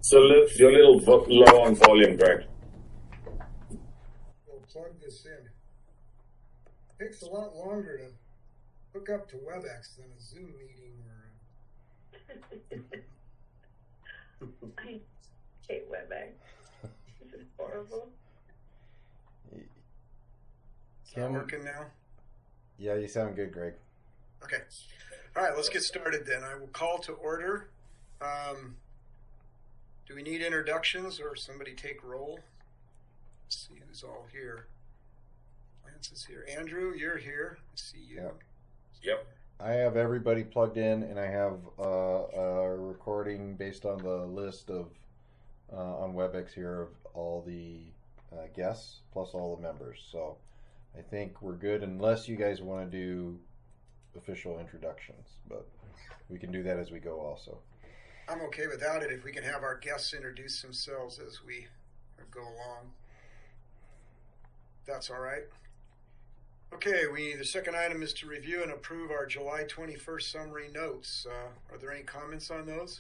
So you're a little low on volume, Greg. We'll plug this in. It takes a lot longer to hook up to WebEx than a Zoom meeting or I hate WebEx. This is horrible. Is that working now? Yeah, you sound good, Greg. Okay. All right, let's get started then. I will call to order. Do we need introductions or somebody take roll? Let's see who's all here. Lance is here. Andrew, you're here. I see you. Yep. I have everybody plugged in, and I have a recording based on the list of on WebEx here of all the guests plus all the members. So I think we're good, unless you guys want to do official introductions, but we can do that as we go also. I'm okay without it if we can have our guests introduce themselves as we go along. That's all right. Okay, the second item is to review and approve our July 21st summary notes. Are there any comments on those?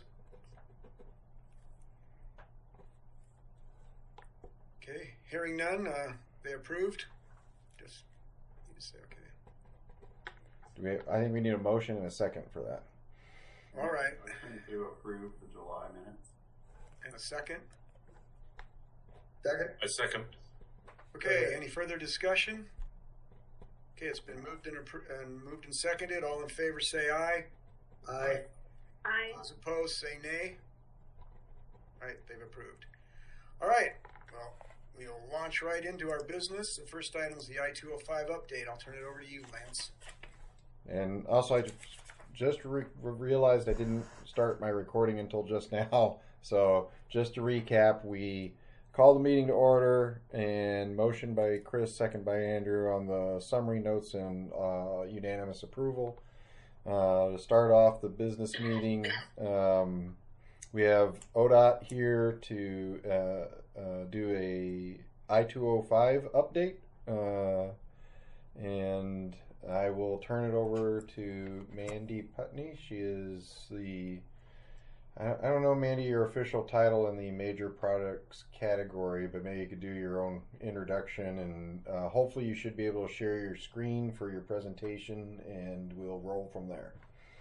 Okay, hearing none, they approved. Just need to say okay. I think we need a motion and a second for that. All right. Motion to approve the July minutes. And a second? Second. A second. Okay, any further discussion? Okay, it's been moved and seconded. All in favor say aye. Aye. Aye. Those opposed say nay. All right, they've approved. All right, well, we'll launch right into our business. The first item is the I-205 update. I'll turn it over to you, Lance. And also, I just realized I didn't start my recording until just now. So just to recap, we called the meeting to order and motion by Chris, second by Andrew on the summary notes and unanimous approval. To start off the business meeting, we have ODOT here to do a I-205 update. And I will turn it over to Mandy Putney. She is I don't know, Mandy, your official title in the major products category, but maybe you could do your own introduction, and hopefully you should be able to share your screen for your presentation, and we'll roll from there.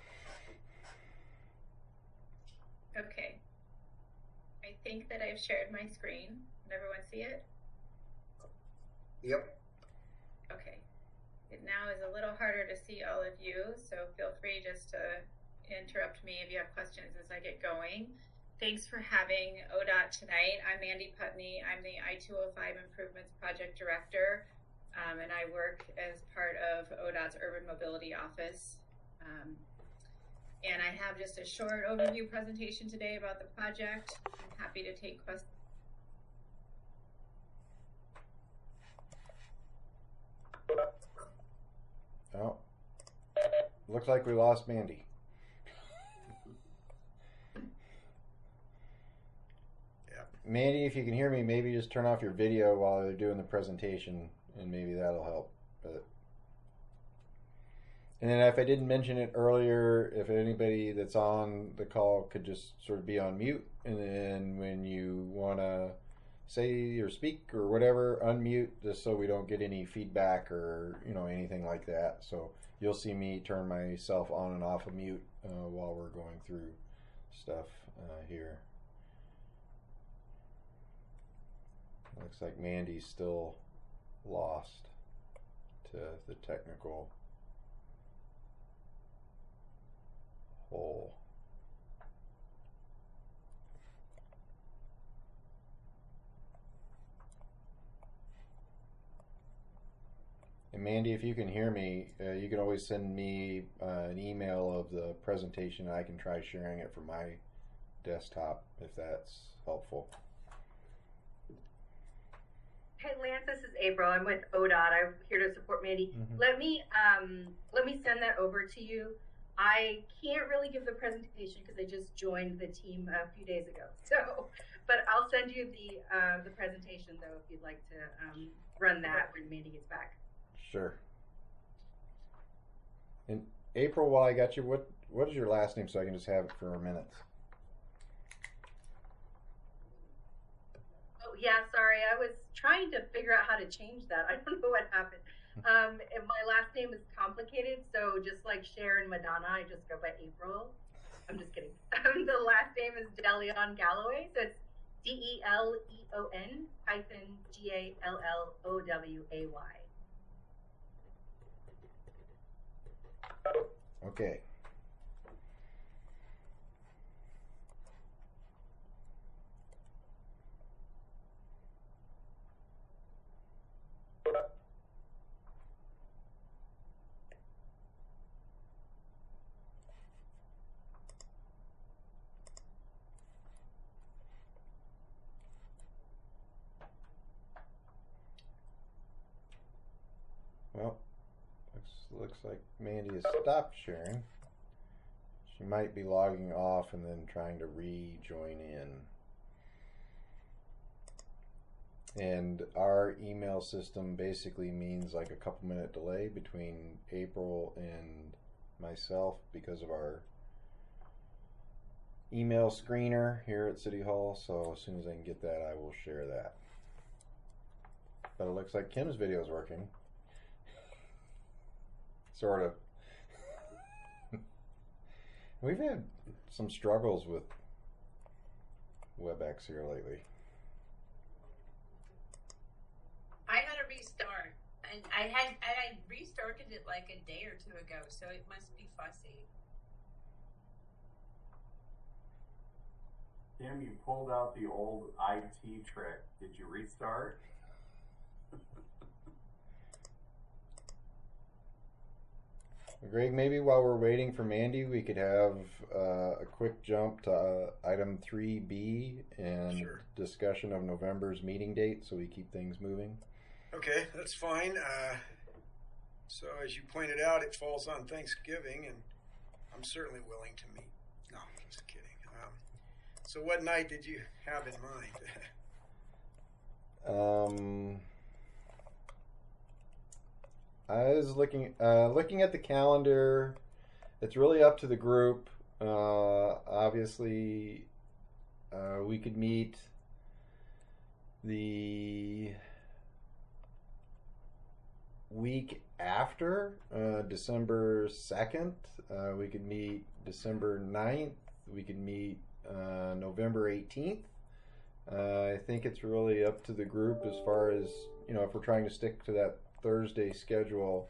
Okay. I think that I've shared my screen. Can everyone see it? Yep. Okay. It now is a little harder to see all of you, so feel free just to interrupt me if you have questions as I get going. Thanks for having ODOT tonight. I'm Mandy Putney. I'm the I-205 Improvements Project Director, and I work as part of ODOT's Urban Mobility Office. And I have just a short overview presentation today about the project. I'm happy to take questions. Oh, looks like we lost Mandy. Mandy, if you can hear me, maybe just turn off your video while they're doing the presentation, and maybe that'll help. And then if I didn't mention it earlier, if anybody that's on the call could just sort of be on mute, and then when you want to say or speak or whatever, unmute, just so we don't get any feedback or anything like that. So you'll see me turn myself on and off of mute while we're going through stuff here. Looks like Mandy's still lost to the technical hole. And Mandy, if you can hear me, you can always send me an email of the presentation, and I can try sharing it from my desktop if that's helpful. Hey Lance, this is April. I'm with ODOT. I'm here to support Mandy. Mm-hmm. Let me send that over to you. I can't really give the presentation because I just joined the team a few days ago. So, but I'll send you the presentation though if you'd like to run that when Mandy gets back. Sure. And April, while I got you, what is your last name so I can just have it for a minute? yeah, sorry. I was trying to figure out how to change that. I don't know what happened. And my last name is complicated, so just like Cher and Madonna, I just go by April. I'm just kidding. The last name is DeLeon Galloway, so it's DELEON-GALLOWAY. Okay. Well, looks like Mandy has stopped sharing. She might be logging off and then trying to rejoin in. And our email system basically means like a couple minute delay between April and myself because of our email screener here at City Hall. So as soon as I can get that, I will share that. But it looks like Kim's video is working. Sort of. We've had some struggles with WebEx here lately. I had a restart, and I restarted it like a day or two ago, so it must be fussy. Tim, you pulled out the old IT trick. Did you restart? Greg, maybe while we're waiting for Mandy, we could have a quick jump to item 3B and Sure. discussion of November's meeting date so we keep things moving. Okay, that's fine. So as you pointed out, it falls on Thanksgiving, and I'm certainly willing to meet. No, just kidding. So what night did you have in mind? I was looking at the calendar. It's really up to the group. Obviously, we could meet the week after, December 2nd. We could meet December 9th. We could meet November 18th. I think it's really up to the group as far as, if we're trying to stick to that Thursday schedule,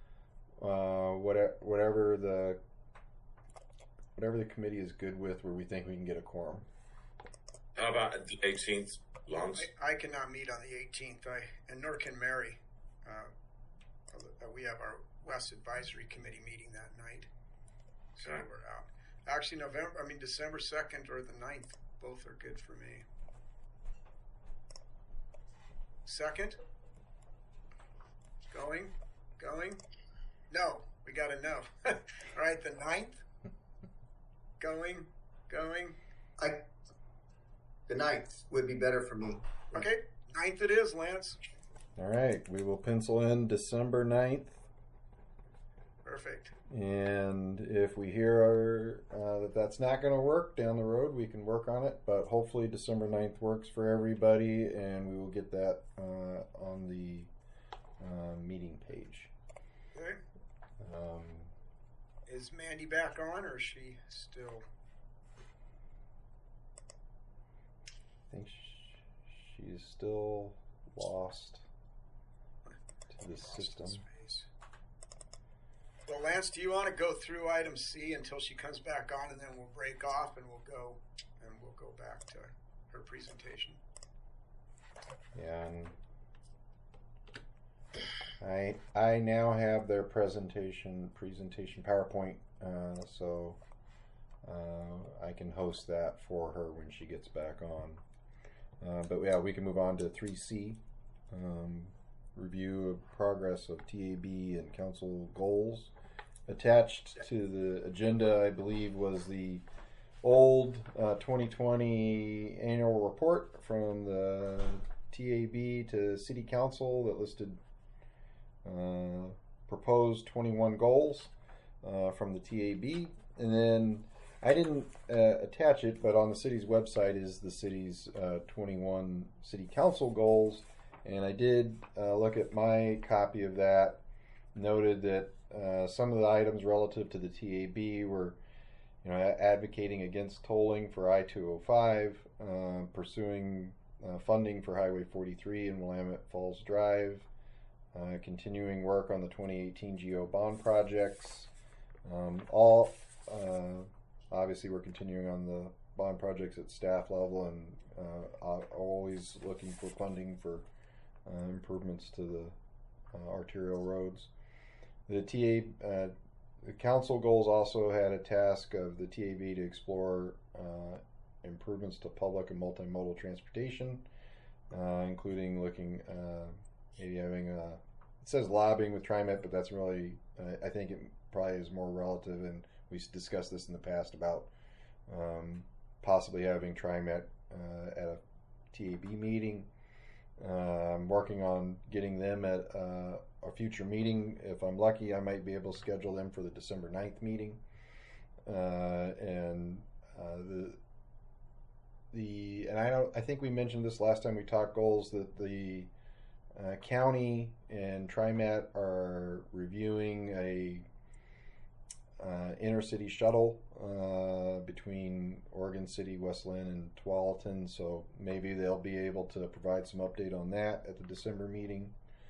whatever the committee is good with, where we think we can get a quorum. How about the 18th, Lance? I cannot meet on the 18th, and nor can Mary. We have our West Advisory Committee meeting that night, so Okay. we're out. Actually, December 2nd or the 9th, both are good for me. 2nd? Going? No, we gotta know. All right, the 9th? Going? The 9th would be better for me. Okay, 9th it is, Lance. All right, we will pencil in December 9th. Perfect. And if we hear that that's not going to work down the road, we can work on it. But hopefully December 9th works for everybody, and we will get that on the meeting page. Okay. Is Mandy back on, or is she still? I think she's still lost to the system. Space. Well, Lance, do you want to go through item C until she comes back on, and then we'll break off and we'll go back to her presentation. Yeah, and I now have their presentation PowerPoint, so I can host that for her when she gets back on. But yeah, we can move on to 3C, review of progress of TAB and council goals. Attached to the agenda, I believe, was the old 2020 annual report from the TAB to City Council that listed proposed 21 goals from the TAB. And then I didn't attach it, but on the city's website is the city's 21 city council goals, and I did look at my copy of that. Noted that some of the items relative to the TAB were, advocating against tolling for I-205, pursuing funding for Highway 43 and Willamette Falls Drive, continuing work on the 2018 GO bond projects. Obviously, we're continuing on the bond projects at staff level and always looking for funding for improvements to the arterial roads. The council goals also had a task of the TAB to explore improvements to public and multimodal transportation, including looking maybe having it says lobbying with TriMet, but that's really I think it probably is more relative, and we discussed this in the past about possibly having TriMet at a TAB meeting. I'm working on getting them at a future meeting. If I'm lucky, I might be able to schedule them for the December 9th meeting. And I think we mentioned this last time we talked goals, that the county and TriMet are reviewing a intercity shuttle between Oregon City, West Linn, and Tualatin, so maybe they'll be able to provide some update on that at the December meeting.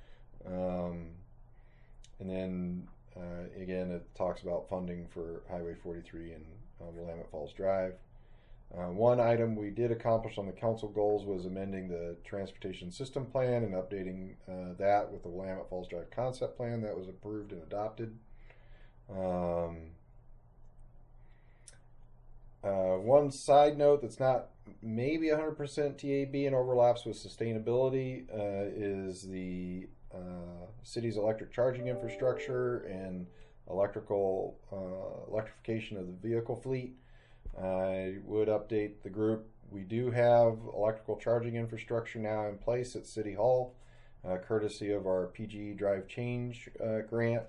And then again, it talks about funding for Highway 43 and Willamette Falls Drive. One item we did accomplish on the council goals was amending the transportation system plan and updating that with the Willamette Falls Drive concept plan that was approved and adopted. One side note that's not maybe 100% TAB and overlaps with sustainability is the city's electric charging infrastructure and electrification of the vehicle fleet. I would update the group. We do have electrical charging infrastructure now in place at City Hall, courtesy of our PGE Drive Change grant.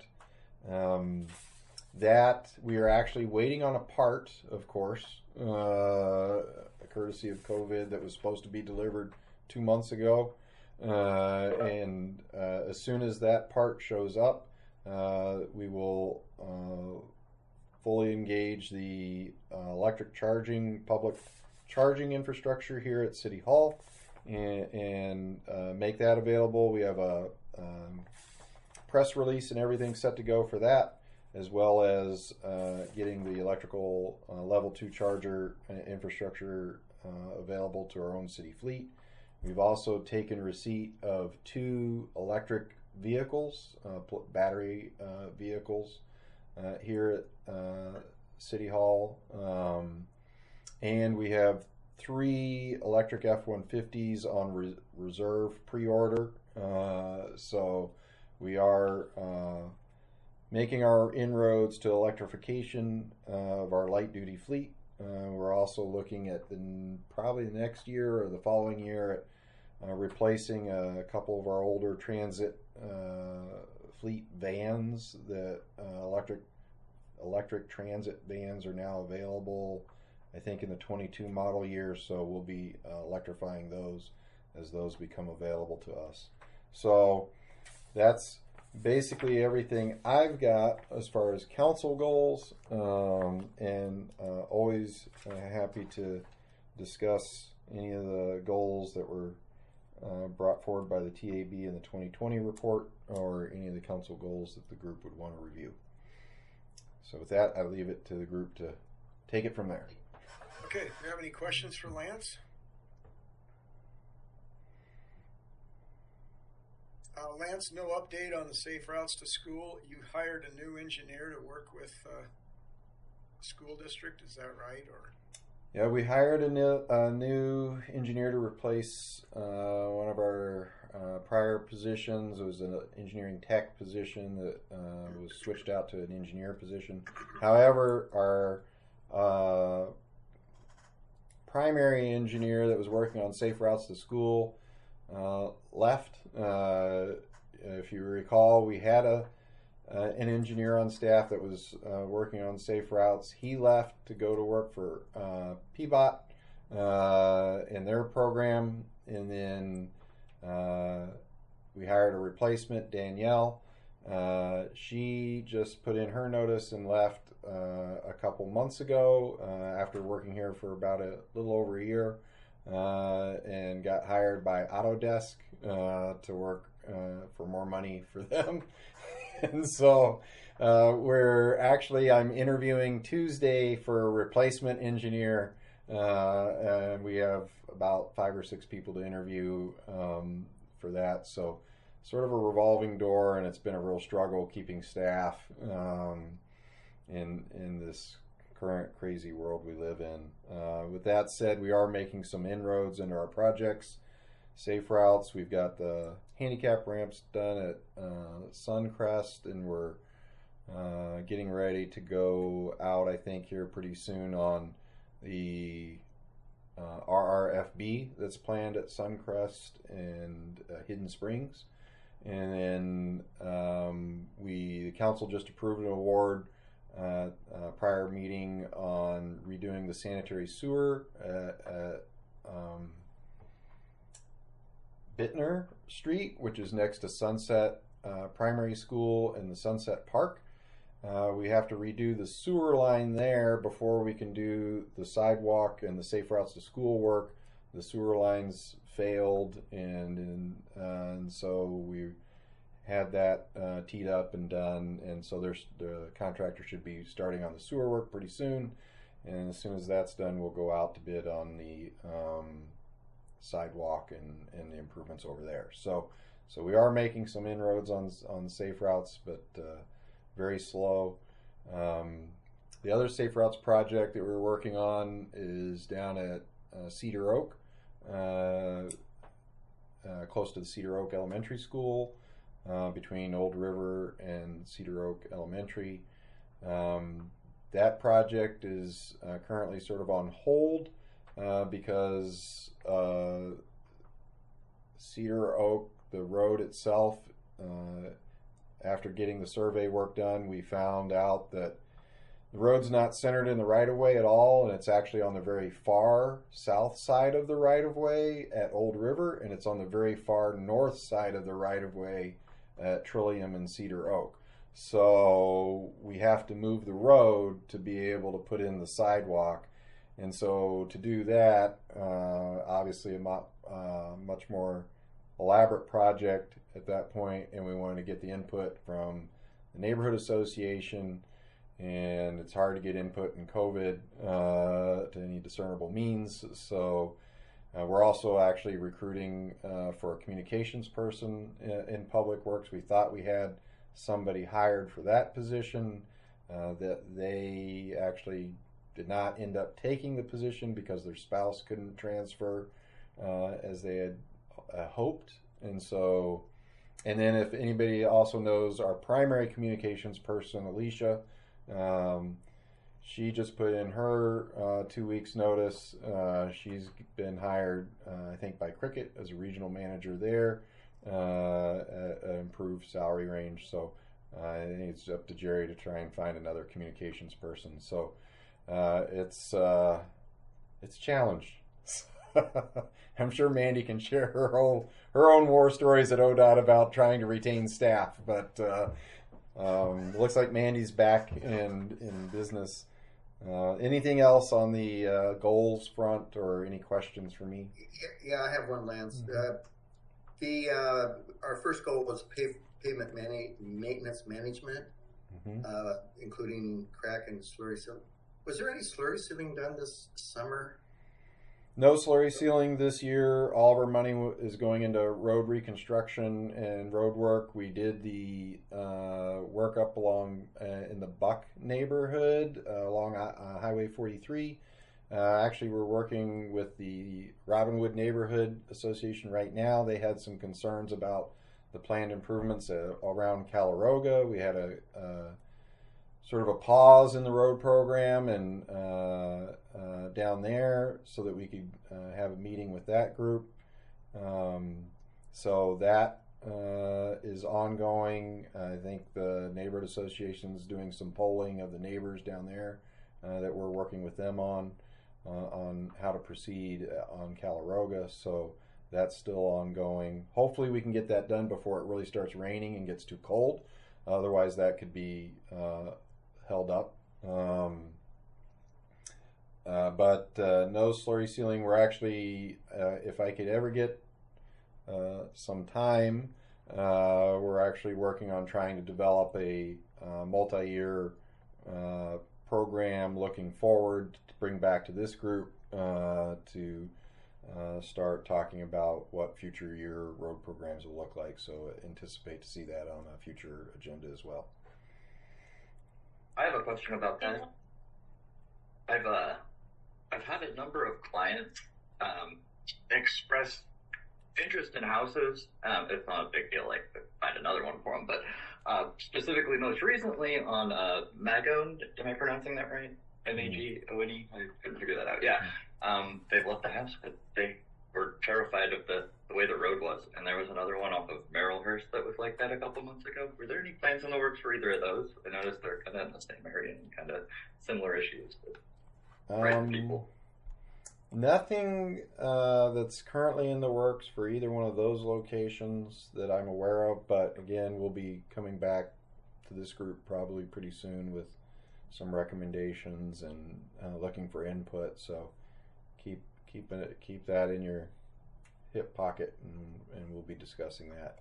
That we are actually waiting on a part, of course, courtesy of COVID, that was supposed to be delivered 2 months ago. And as soon as that part shows up, we will fully engage the electric charging, public charging infrastructure here at City Hall and make that available. We have a press release and everything set to go for that, as well as getting the electrical level 2 charger infrastructure available to our own city fleet. We've also taken receipt of 2 electric vehicles, battery vehicles, here at City Hall. And we have 3 electric F-150s on reserve pre-order. So we are making our inroads to electrification of our light-duty fleet. We're also looking at probably the next year or the following year at replacing a couple of our older transit fleet vans. That electric transit vans are now available, I think, in the 22 model year, so we'll be electrifying those as those become available to us. So that's basically everything I've got as far as council goals, and always happy to discuss any of the goals that were brought forward by the TAB in the 2020 report, or any of the council goals that the group would want to review. So with that, I leave it to the group to take it from there. Okay, do you have any questions for Lance? Lance, no update on the safe routes to school. You hired a new engineer to work with school district, is that right? Or yeah, we hired a new engineer to replace one of our prior positions. It was an engineering tech position that was switched out to an engineer position. However, our primary engineer that was working on safe routes to school left. If you recall, we had an engineer on staff that was working on safe routes. He left to go to work for PBOT in their program, and then we hired a replacement, Danielle. She just put in her notice and left a couple months ago after working here for about a little over a year, and got hired by Autodesk to work for more money for them. And so I'm interviewing Tuesday for a replacement engineer, and we have about 5 or 6 people to interview for that. So sort of a revolving door, and it's been a real struggle keeping staff in this current crazy world we live in. With that said, we are making some inroads into our projects. Safe routes, we've got the handicap ramps done at Suncrest, and we're getting ready to go out, I think, here pretty soon on the RRFB that's planned at Suncrest and Hidden Springs. And then the council just approved an award prior meeting on redoing the sanitary sewer at Bittner Street, which is next to Sunset Primary School and the Sunset Park. We have to redo the sewer line there before we can do the sidewalk and the safe routes to school work. The sewer lines failed, and so we had that teed up and done, and so the contractor should be starting on the sewer work pretty soon, and as soon as that's done, we'll go out to bid on the sidewalk and the improvements over there. So we are making some inroads on safe routes, but very slow. The other safe routes project that we're working on is down at Cedar Oak, close to the Cedar Oak Elementary School, between Old River and Cedar Oak Elementary. That project is currently sort of on hold because Cedar Oak, the road itself, after getting the survey work done, we found out that the road's not centered in the right-of-way at all, and it's actually on the very far south side of the right-of-way at Old River, and it's on the very far north side of the right-of-way at Trillium and Cedar Oak. So we have to move the road to be able to put in the sidewalk. And so to do that, obviously a much more elaborate project at that point, and we wanted to get the input from the neighborhood association, and it's hard to get input in COVID to any discernible means. So we're also actually recruiting for a communications person in Public Works. We thought we had somebody hired for that position, that they actually did not end up taking the position because their spouse couldn't transfer as they had hoped. And so, and then if anybody also knows our primary communications person, Alicia, she just put in her 2 weeks notice. She's been hired, I think, by Cricket as a regional manager there, at an improved salary range. So I think it's up to Jerry to try and find another communications person. So it's challenged. I'm sure Mandy can share her own war stories at ODOT about trying to retain staff, but looks like Mandy's back in business. Anything else on the goals front, or any questions for me? Yeah, I have one, Lance. Our first goal was pavement maintenance management, including crack and slurry sealing. Was there any slurry sealing done this summer? No slurry sealing this year. All of our money is going into road reconstruction and road work. We did the work up along in the Buck neighborhood along Highway 43. Actually, we're working with the Robinwood Neighborhood Association right now. They had some concerns about the planned improvements around Calaroga. We had a sort of a pause in the road program and down there so that we could have a meeting with that group. So that is ongoing. I think the neighborhood association is doing some polling of the neighbors down there that we're working with them on how to proceed on Calaroga. So that's still ongoing. Hopefully we can get that done before it really starts raining and gets too cold. Otherwise that could be held up. But no slurry sealing. We're actually, if I could ever get some time, we're actually working on trying to develop a multi-year program looking forward to bring back to this group to start talking about what future year road programs will look like. So anticipate to see that on a future agenda as well. I have a question about that. I've had a number of clients express interest in houses. It's not a big deal, like find another one for them, but specifically most recently on Magone. Am I pronouncing that right? Magone? I couldn't figure that out. Yeah. They've left the house, but they were terrified of the way the road was. And there was another one off of Merrillhurst that was like that a couple months ago. Were there any plans in the works for either of those? I noticed they're kind of in the same area and kind of similar issues. But people. Nothing that's currently in the works for either one of those locations that I'm aware of, but again, we'll be coming back to this group probably pretty soon with some recommendations and looking for input. So keep that in your hip pocket, and we'll be discussing that.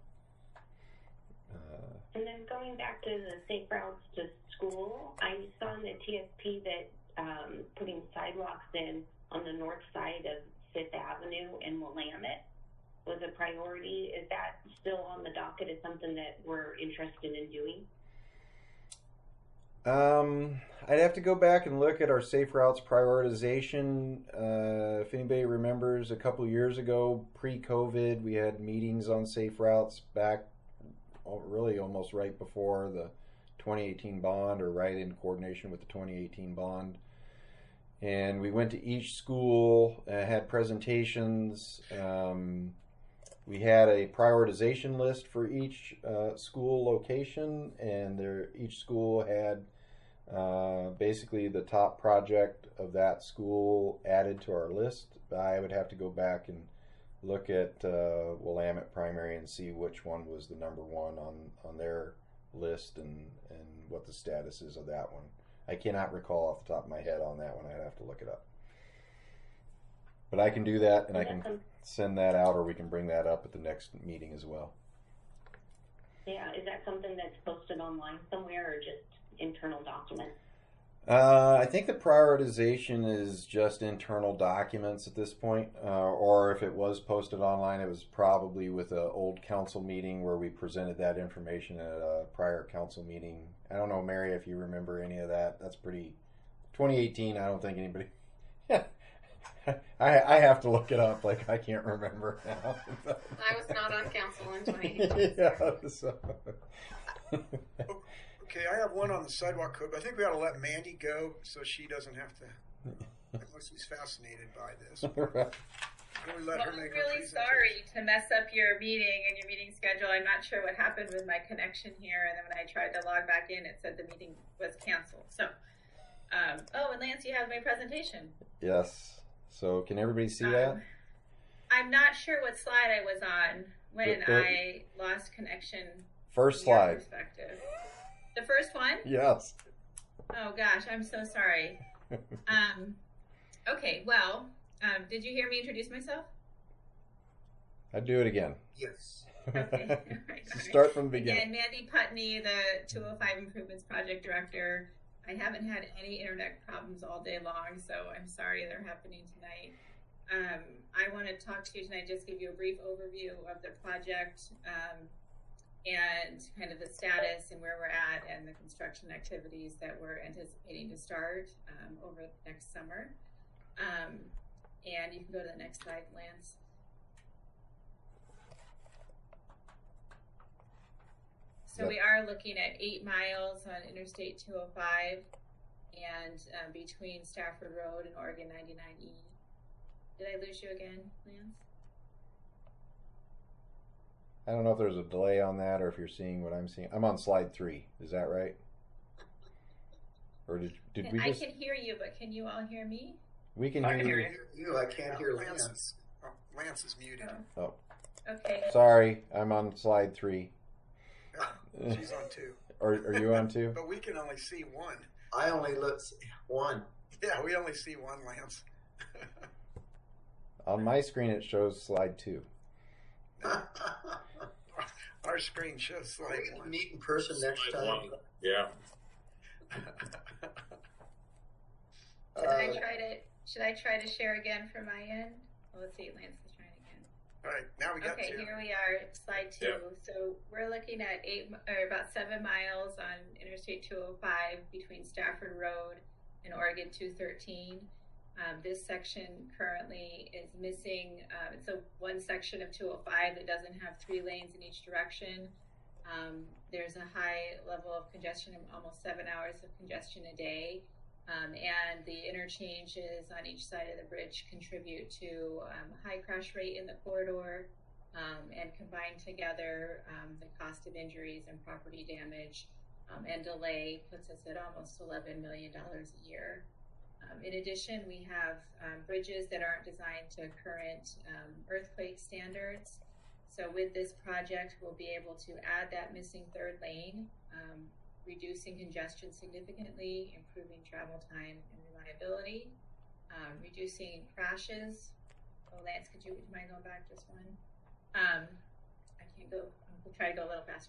And then going back to the safe routes to school, I saw in the TSP that putting sidewalks in on the north side of 5th Avenue and Willamette was a priority. Is that still on the docket as something that we're interested in doing? I'd have to go back and look at our safe routes prioritization. If anybody remembers, a couple years ago, pre-COVID, we had meetings on safe routes back really almost right before the 2018 bond, or right in coordination with the 2018 bond. And we went to each school, had presentations. We had a prioritization list for each school location, and each school had basically the top project of that school added to our list. I would have to go back and look at Willamette Primary and see which one was the number one on their list and what the status is of that one. I cannot recall off the top of my head on that one. I'd have to look it up. But I can do that, and I can send that out, or we can bring that up at the next meeting as well. Yeah, is that something that's posted online somewhere, or just internal document? I think the prioritization is just internal documents at this point, or if it was posted online, it was probably with an old council meeting where we presented that information at a prior council meeting. I don't know, Mary, if you remember any of that. That's pretty 2018. I don't think anybody. Yeah, I have to look it up. Like, I can't remember now. I was not on council in 2018. Yeah. So. Okay, I have one on the sidewalk code, but I think we ought to let Mandy go so she doesn't have to, unless she's fascinated by this. Can we let her I'm make really her sorry to mess up your meeting and your meeting schedule. I'm not sure what happened with my connection here, and then when I tried to log back in, it said the meeting was canceled. So, and Lance, you have my presentation. Yes. So can everybody see that? I'm not sure what slide I was on when I lost connection. First slide. Perspective. The first one? Yes. Oh gosh, I'm so sorry. Okay, well, did you hear me introduce myself? I'd do it again. Yes. Okay. All right. Start from the beginning. Again, Mandy Putney, the 205 Improvements Project Director. I haven't had any internet problems all day long, so I'm sorry they're happening tonight. I want to talk to you tonight, just give you a brief overview of the project, and kind of the status and where we're at, and the construction activities that we're anticipating to start over next summer. And you can go to the next slide, Lance. So we are looking at 8 miles on Interstate 205 and between Stafford Road and Oregon 99E. Did I lose you again, Lance? I don't know if there's a delay on that or if you're seeing what I'm seeing. I'm on slide 3. Is that right? Or did we just? I can hear you, but can you all hear me? We can I can hear hear you. I can't hear Lance. Lance. Lance is muted. Oh, Okay. sorry. I'm on slide 3. She's on 2. Or are you on 2? But we can only see 1. I only look one. Yeah, we only see 1, Lance. On my screen, it shows slide 2. Our screen shows Are slide we going to 1. meet in person next Slide time? 1. Yeah. Should I try to share again from my end? Well, let's see. Lance is trying again. All right, now we got Okay, 2. here we are, slide 2. Yeah. So we're looking at about 7 miles on Interstate 205 between Stafford Road and Oregon 213. This section currently is missing. It's one section of 205 that doesn't have 3 lanes in each direction. There's a high level of congestion, almost 7 hours of congestion a day. And the interchanges on each side of the bridge contribute to a high crash rate in the corridor, and combined together, the cost of injuries and property damage and delay puts us at almost $11 million a year. In addition, we have bridges that aren't designed to current earthquake standards. So with this project, we'll be able to add that missing 3rd lane, reducing congestion significantly, improving travel time and reliability, reducing crashes. Oh, Lance, could you mind going back just one? I can't go. We'll try to go a little faster.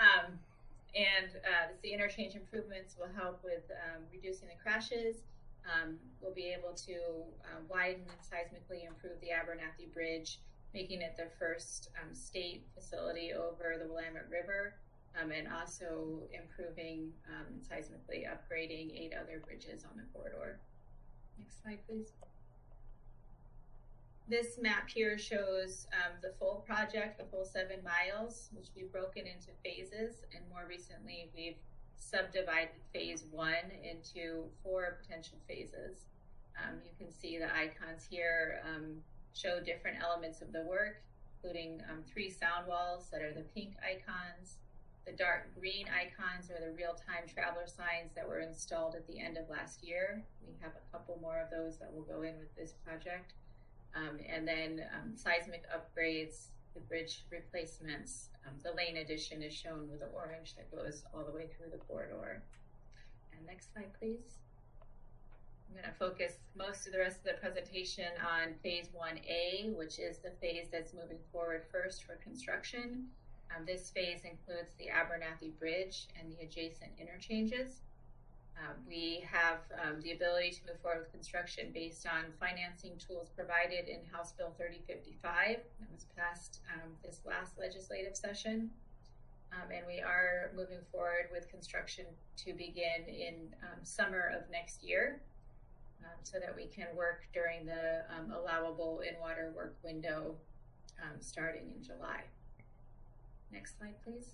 The interchange improvements will help with reducing the crashes. We'll be able to widen and seismically improve the Abernathy Bridge, making it the first state facility over the Willamette River, and also improving and seismically upgrading 8 other bridges on the corridor. Next slide, please. This map here shows the full project, the full 7 miles, which we've broken into phases, and more recently we've subdivided phase 1 into 4 potential phases. You can see the icons here show different elements of the work, including 3 sound walls that are the pink icons. The dark green icons are the real-time traveler signs that were installed at the end of last year. We have a couple more of those that will go in with this project. And then seismic upgrades, the bridge replacements. The lane addition is shown with the orange that goes all the way through the corridor. And next slide, please. I'm going to focus most of the rest of the presentation on phase 1A, which is the phase that's moving forward first for construction. This phase includes the Abernathy Bridge and the adjacent interchanges. We have the ability to move forward with construction based on financing tools provided in House Bill 3055 that was passed this last legislative session. And we are moving forward with construction to begin in summer of next year, so that we can work during the allowable in-water work window starting in July. Next slide, please.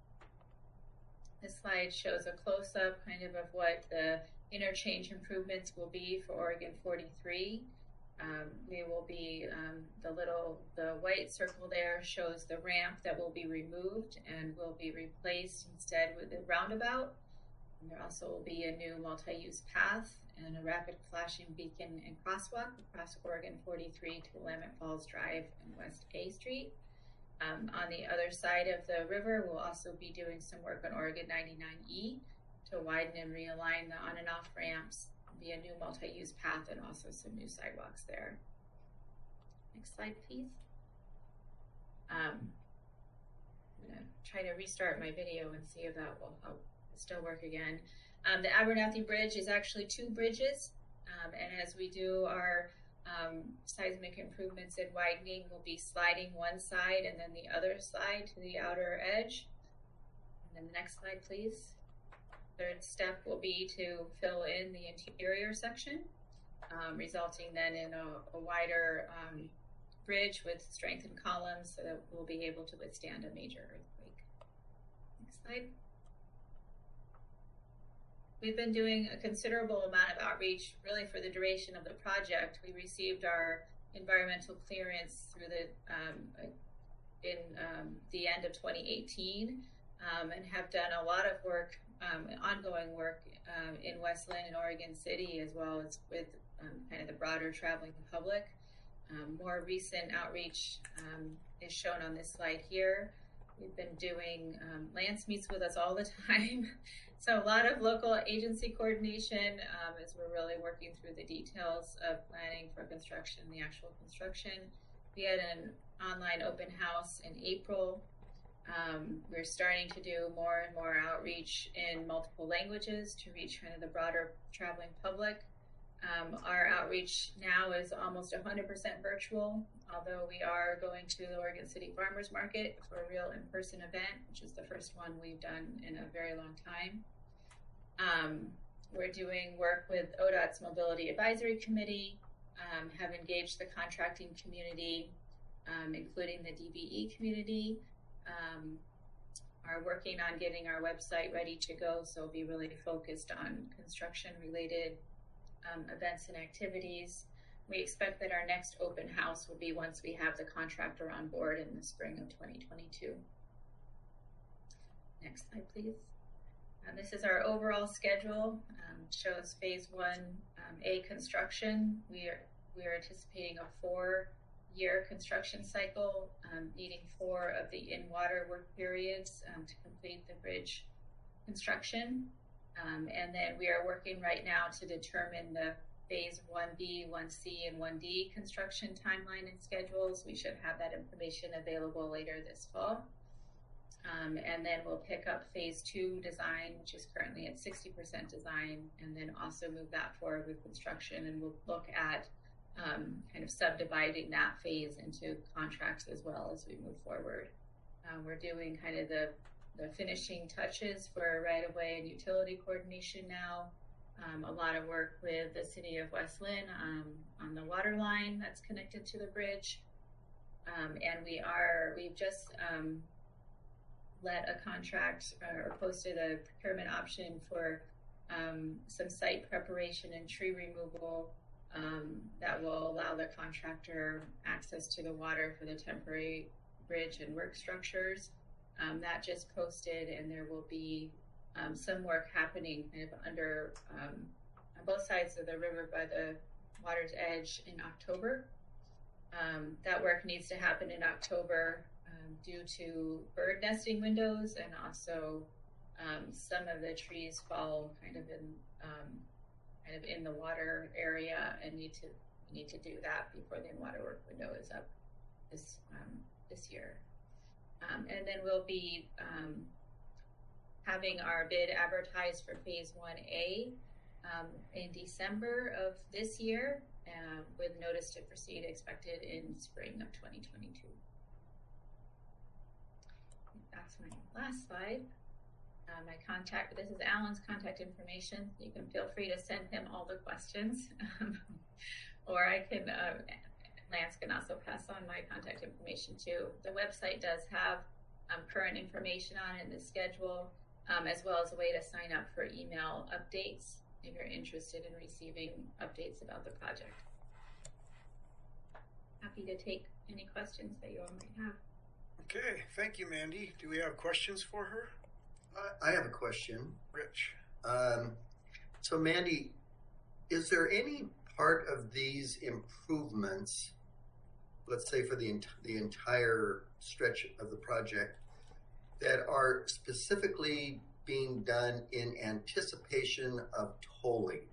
This slide shows a close-up kind of what the interchange improvements will be for Oregon 43. We will be, the white circle there shows the ramp that will be removed and will be replaced instead with a roundabout. And there also will be a new multi-use path and a rapid flashing beacon and crosswalk across Oregon 43 to Willamette Falls Drive and West A Street. On the other side of the river, we'll also be doing some work on Oregon 99E to widen and realign the on and off ramps, be a new multi-use path, and also some new sidewalks there. Next slide, please. I'm gonna try to restart my video and see if that will help still work again. The Abernathy Bridge is actually 2 bridges, and as we do our seismic improvements and widening, we'll be sliding one side and then the other side to the outer edge. And then the next slide, please. Third step will be to fill in the interior section, resulting then in a wider bridge with strengthened columns so that we'll be able to withstand a major earthquake. Next slide. We've been doing a considerable amount of outreach really for the duration of the project. We received our environmental clearance through the in the end of 2018 and have done a lot of work, ongoing work in West Linn and Oregon City, as well as with kind of the broader traveling public. More recent outreach is shown on this slide here. We've been doing, Lance meets with us all the time. So a lot of local agency coordination as we're really working through the details of planning for construction, the actual construction. We had an online open house in April. We're starting to do more and more outreach in multiple languages to reach kind of the broader traveling public. Our outreach now is almost 100% virtual, although we are going to the Oregon City Farmers Market for a real in-person event, which is the first one we've done in a very long time. We're doing work with ODOT's Mobility Advisory Committee, have engaged the contracting community, including the DBE community, are working on getting our website ready to go, so we'll be really focused on construction-related events and activities. We expect that our next open house will be once we have the contractor on board in the spring of 2022. Next slide, please. This is our overall schedule. Shows phase 1A construction. We are anticipating a 4-year construction cycle, needing 4 of the in-water work periods to complete the bridge construction. And then we are working right now to determine the phase 1B, 1C, and 1D construction timeline and schedules. We should have that information available later this fall. And then we'll pick up phase 2 design, which is currently at 60% design, and then also move that forward with construction. And we'll look at kind of subdividing that phase into contracts as well as we move forward. We're doing kind of the finishing touches for right-of-way and utility coordination now. A lot of work with the city of West Linn on the water line that's connected to the bridge. And we've just let a contract or posted a procurement option for some site preparation and tree removal that will allow the contractor access to the water for the temporary bridge and work structures. That just posted, and there will be some work happening kind of under on both sides of the river by the water's edge in October. That work needs to happen in October due to bird nesting windows, and also some of the trees fall kind of in the water area, and need to do that before the water work window is up this year. And then we'll be having our bid advertised for phase 1A in December of this year, with notice to proceed expected in spring of 2022. That's my last slide. This is Alan's contact information. You can feel free to send him all the questions, or I can, Lance can also pass on my contact information too. The website does have current information on it, the schedule, as well as a way to sign up for email updates if you're interested in receiving updates about the project. Happy to take any questions that you all might have. Okay, thank you, Mandy. Do we have questions for her? I have a question. Rich. So Mandy, is there any part of these improvements, let's say for the entire stretch of the project, that are specifically being done in anticipation of tolling?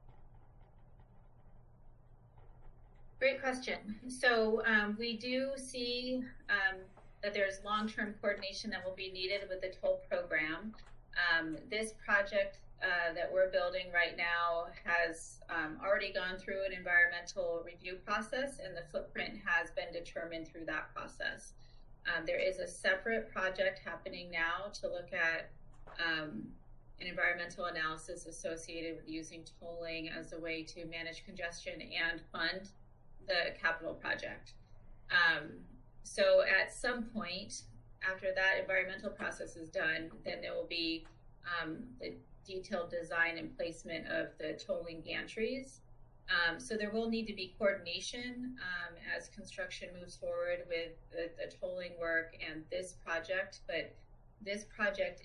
Great question. So we do see that there's long-term coordination that will be needed with the toll program. This project that we're building right now has already gone through an environmental review process, and the footprint has been determined through that process. There is a separate project happening now to look at an environmental analysis associated with using tolling as a way to manage congestion and fund the capital project. So at some point after that environmental process is done, then there will be the detailed design and placement of the tolling gantries. So there will need to be coordination as construction moves forward with the tolling work and this project. But this project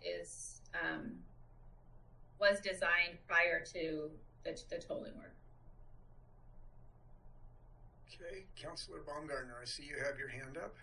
was designed prior to the tolling work. Okay, Councilor Baumgartner, I see you have your hand up.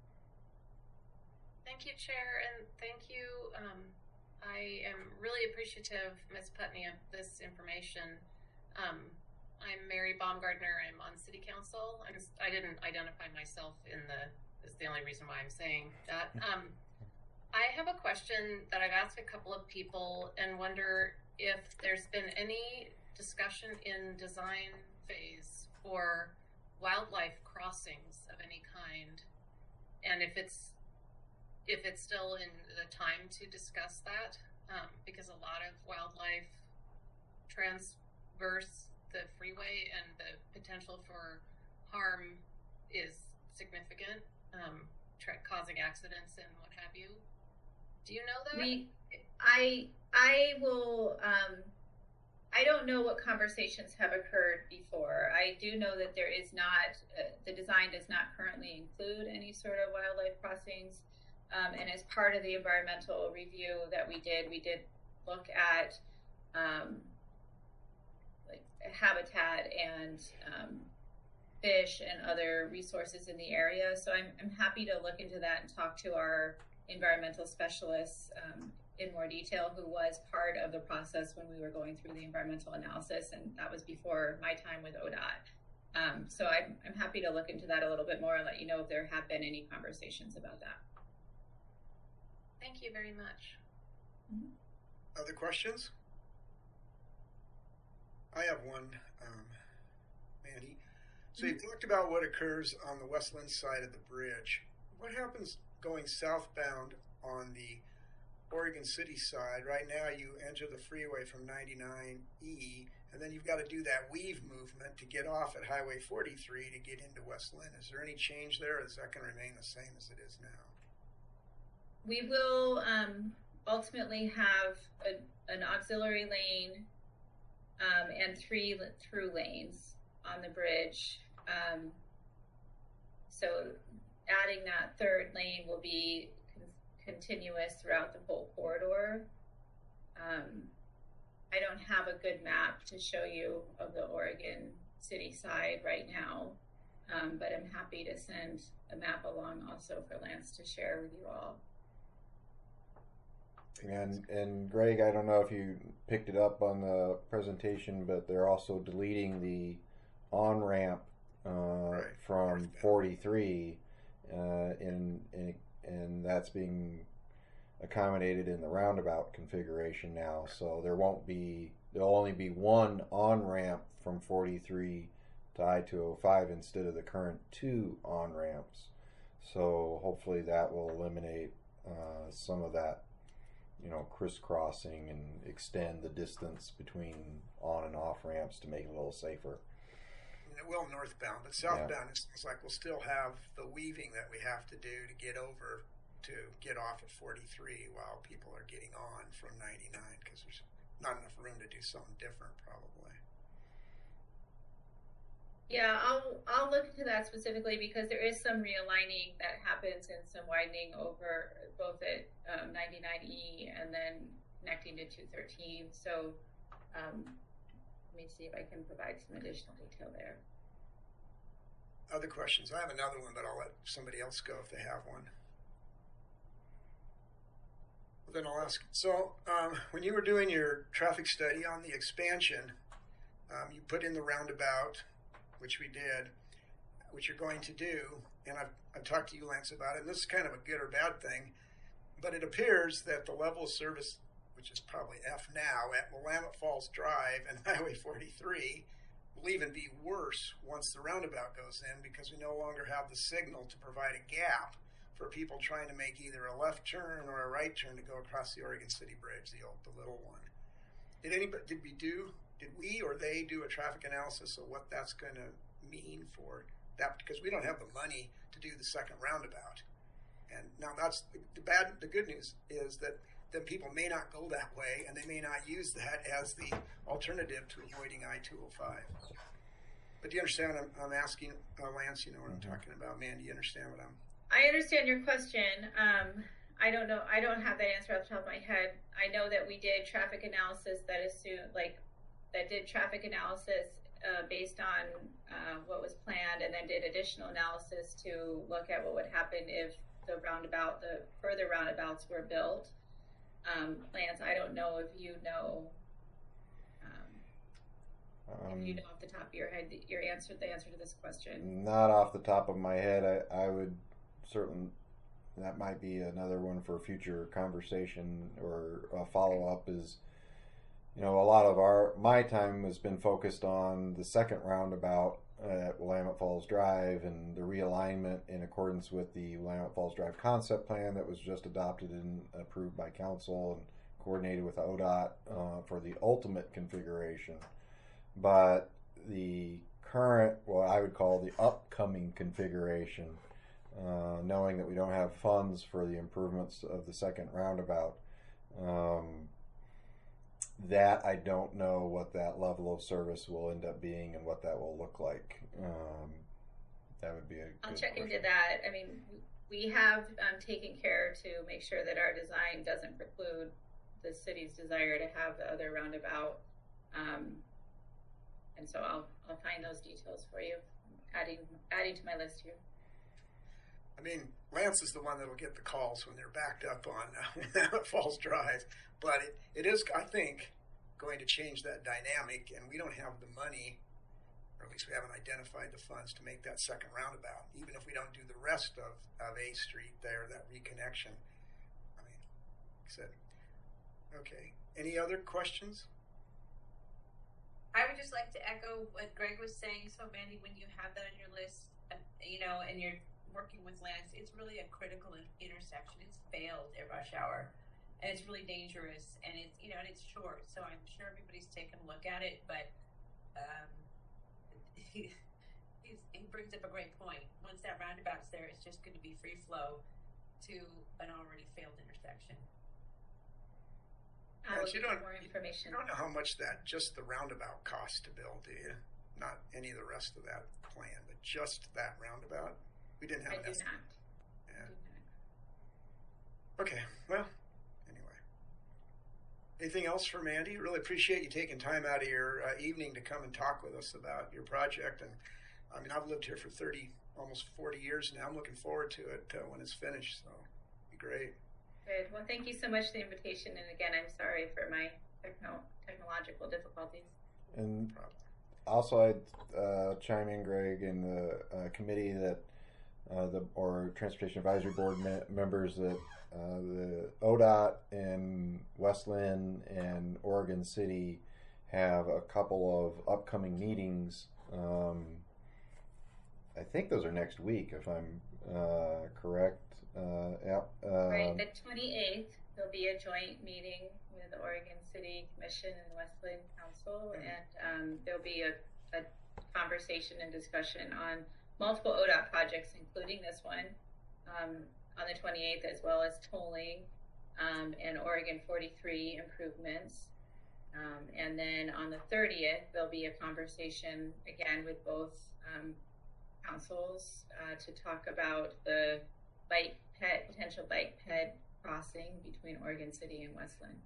Thank you, Chair, and thank you. I am really appreciative, Ms. Putney, of this information. I'm Mary Baumgartner. I'm on City Council. I didn't identify myself is the only reason why I'm saying that. I have a question that I've asked a couple of people and wonder if there's been any discussion in design phase for wildlife crossings of any kind, and if it's still in the time to discuss that, because a lot of wildlife transverse the freeway and the potential for harm is significant, causing accidents and what have you. Do you know that? I will. I don't know what conversations have occurred before. I do know that there is not, the design does not currently include any sort of wildlife crossings. And as part of the environmental review that we did look at like habitat and fish and other resources in the area. So I'm happy to look into that and talk to our environmental specialists in more detail, who was part of the process when we were going through the environmental analysis, and that was before my time with ODOT. So I'm happy to look into that a little bit more and let you know if there have been any conversations about that. Thank you very much. Mm-hmm. Other questions? I have one, Mandy. So you talked about what occurs on the Westland side of the bridge. What happens going southbound on the Oregon City side? Right now you enter the freeway from 99E, and then you've got to do that weave movement to get off at Highway 43 to get into Westland. Is there any change there, or is that going to remain the same as it is now? We will ultimately have an auxiliary lane and 3 through lanes on the bridge. So adding that 3rd lane will be continuous throughout the whole corridor. I don't have a good map to show you of the Oregon City side right now, but I'm happy to send a map along also for Lance to share with you all. And Greg, I don't know if you picked it up on the presentation, but they're also deleting the on-ramp from 43, and that's being accommodated in the roundabout configuration now. So there'll only be one on-ramp from 43 to I-205 instead of the current 2 on-ramps. So hopefully that will eliminate some of that, crisscrossing and extend the distance between on and off ramps to make it a little safer. It will northbound, but southbound, it's like we'll still have the weaving that we have to do to get over to get off at 43 while people are getting on from 99, because there's not enough room to do something different probably. Yeah, I'll look into that specifically, because there is some realigning that happens and some widening over both at 99E and then connecting to 213. So let me see if I can provide some additional detail there. Other questions? I have another one, but I'll let somebody else go if they have one. Well, then I'll ask. So when you were doing your traffic study on the expansion, you put in the roundabout, which we did, which you're going to do, and I've talked to you, Lance, about it, and this is kind of a good or bad thing, but it appears that the level of service, which is probably F now, at Willamette Falls Drive and Highway 43 will even be worse once the roundabout goes in, because we no longer have the signal to provide a gap for people trying to make either a left turn or a right turn to go across the Oregon City Bridge, the little one. Did we or they do a traffic analysis of what that's going to mean for that? Because we don't have the money to do the second roundabout. And now that's the good news is that then people may not go that way, and they may not use that as the alternative to avoiding I-205. But do you understand what I'm asking, Lance? You know what I'm talking about. Man, do you understand what I'm... I understand your question. I don't know. I don't have that answer off the top of my head. I know that we did traffic analysis that did traffic analysis based on what was planned, and then did additional analysis to look at what would happen if the further roundabouts were built. Lance, I don't know if you know. If you know off the top of your head the answer to this question. Not off the top of my head. I would certainly, that might be another one for a future conversation or a follow-up. Is, you know, a lot of my time has been focused on the second roundabout at Willamette Falls Drive and the realignment in accordance with the Willamette Falls Drive concept plan that was just adopted and approved by council and coordinated with ODOT for the ultimate configuration. But the current, what I would call the upcoming configuration, knowing that we don't have funds for the improvements of the second roundabout, that I don't know what that level of service will end up being and what that will look like. That would be a I'll good check question. into that. I mean, we have taken care to make sure that our design doesn't preclude the city's desire to have the other roundabout. And so I'll find those details for you, adding to my list here. I mean, Lance is the one that'll get the calls when they're backed up on Falls Drive. But it is, I think, going to change that dynamic, and we don't have the money, or at least we haven't identified the funds to make that second roundabout, even if we don't do the rest of A Street there, that reconnection. I mean, like I said, okay. Any other questions? I would just like to echo what Greg was saying. So, Mandy, when you have that on your list, you know, and you're working with Lance, it's really a critical intersection. It's failed at rush hour, and it's really dangerous, and it's, you know, and it's short. So I'm sure everybody's taken a look at it, but he brings up a great point. Once that roundabout's there, it's just going to be free flow to an already failed intersection. You don't, more information. You don't know how much just the roundabout costs to build, do you? Not any of the rest of that plan, but just that roundabout? We didn't have I do not. Yeah. Okay, well, anyway. Anything else for Mandy? Really appreciate you taking time out of your evening to come and talk with us about your project. And I mean, I've lived here for almost 40 years now. I'm looking forward to it when it's finished, so it'll be great. Good. Well, thank you so much for the invitation. And again, I'm sorry for my technological difficulties. And also, I'd chime in, Greg, in the committee that or Transportation Advisory Board members that the ODOT and West Linn and Oregon City have a couple of upcoming meetings. I think those are next week, if I'm correct. Right, the 28th, there'll be a joint meeting with the Oregon City Commission and West Linn Council, and there'll be a conversation and discussion on multiple ODOT projects, including this one, on the 28th, as well as tolling and Oregon 43 improvements. And then on the 30th, there'll be a conversation again with both councils to talk about the potential bike ped crossing between Oregon City and West Linn.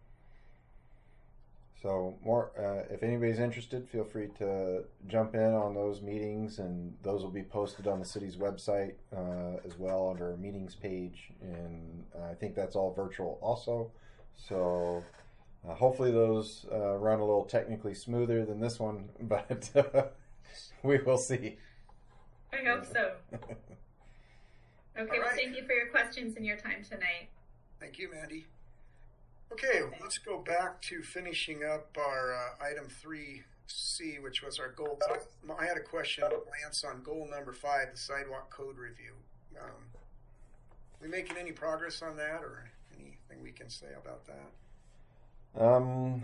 So more, if anybody's interested, feel free to jump in on those meetings, and those will be posted on the city's website as well under our meetings page. And I think that's all virtual also. So hopefully those run a little technically smoother than this one, but we will see. I hope so. Okay, well, thank you for your questions and your time tonight. Thank you, Mandy. Okay, let's go back to finishing up our item 3C, which was our goal. I had a question, Lance, on goal number 5, the sidewalk code review. We making any progress on that, or anything we can say about that?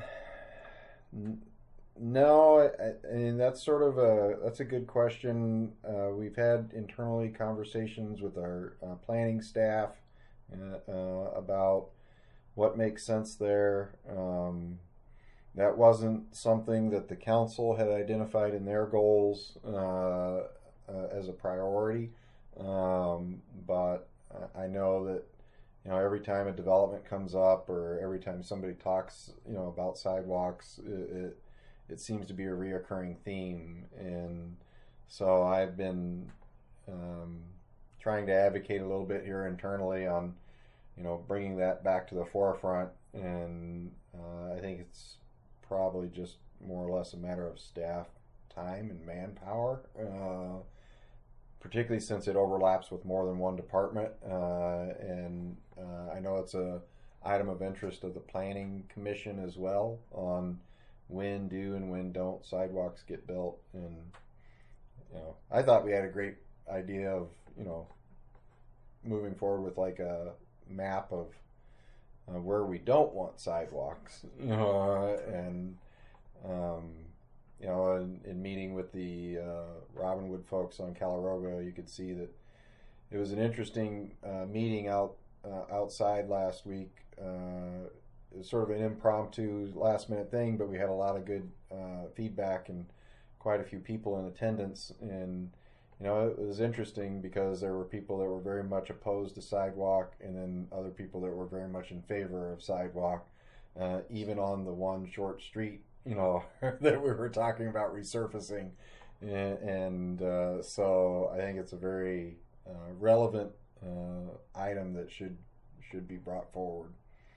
No, I mean that's a good question. We've had internally conversations with our planning staff about what makes sense there. that wasn't something that the council had identified in their goals as a priority. But I know that, you know, every time a development comes up or every time somebody talks, you know, about sidewalks, it seems to be a reoccurring theme. And so I've been trying to advocate a little bit here internally on, you know, bringing that back to the forefront. And I think it's probably just more or less a matter of staff time and manpower, particularly since it overlaps with more than one department. And I know it's a item of interest of the Planning Commission as well on when do and when don't sidewalks get built. And, you know, I thought we had a great idea of, you know, moving forward with like a map of where we don't want sidewalks, you know, and you know, in meeting with the Robinwood folks on Caleroga, you could see that it was an interesting meeting outside last week. It was sort of an impromptu last minute thing, but we had a lot of good feedback and quite a few people in attendance. And you know, it was interesting because there were people that were very much opposed to sidewalk, and then other people that were very much in favor of sidewalk, even on the one short street, you know, that we were talking about resurfacing. And so I think it's a very relevant item that should be brought forward.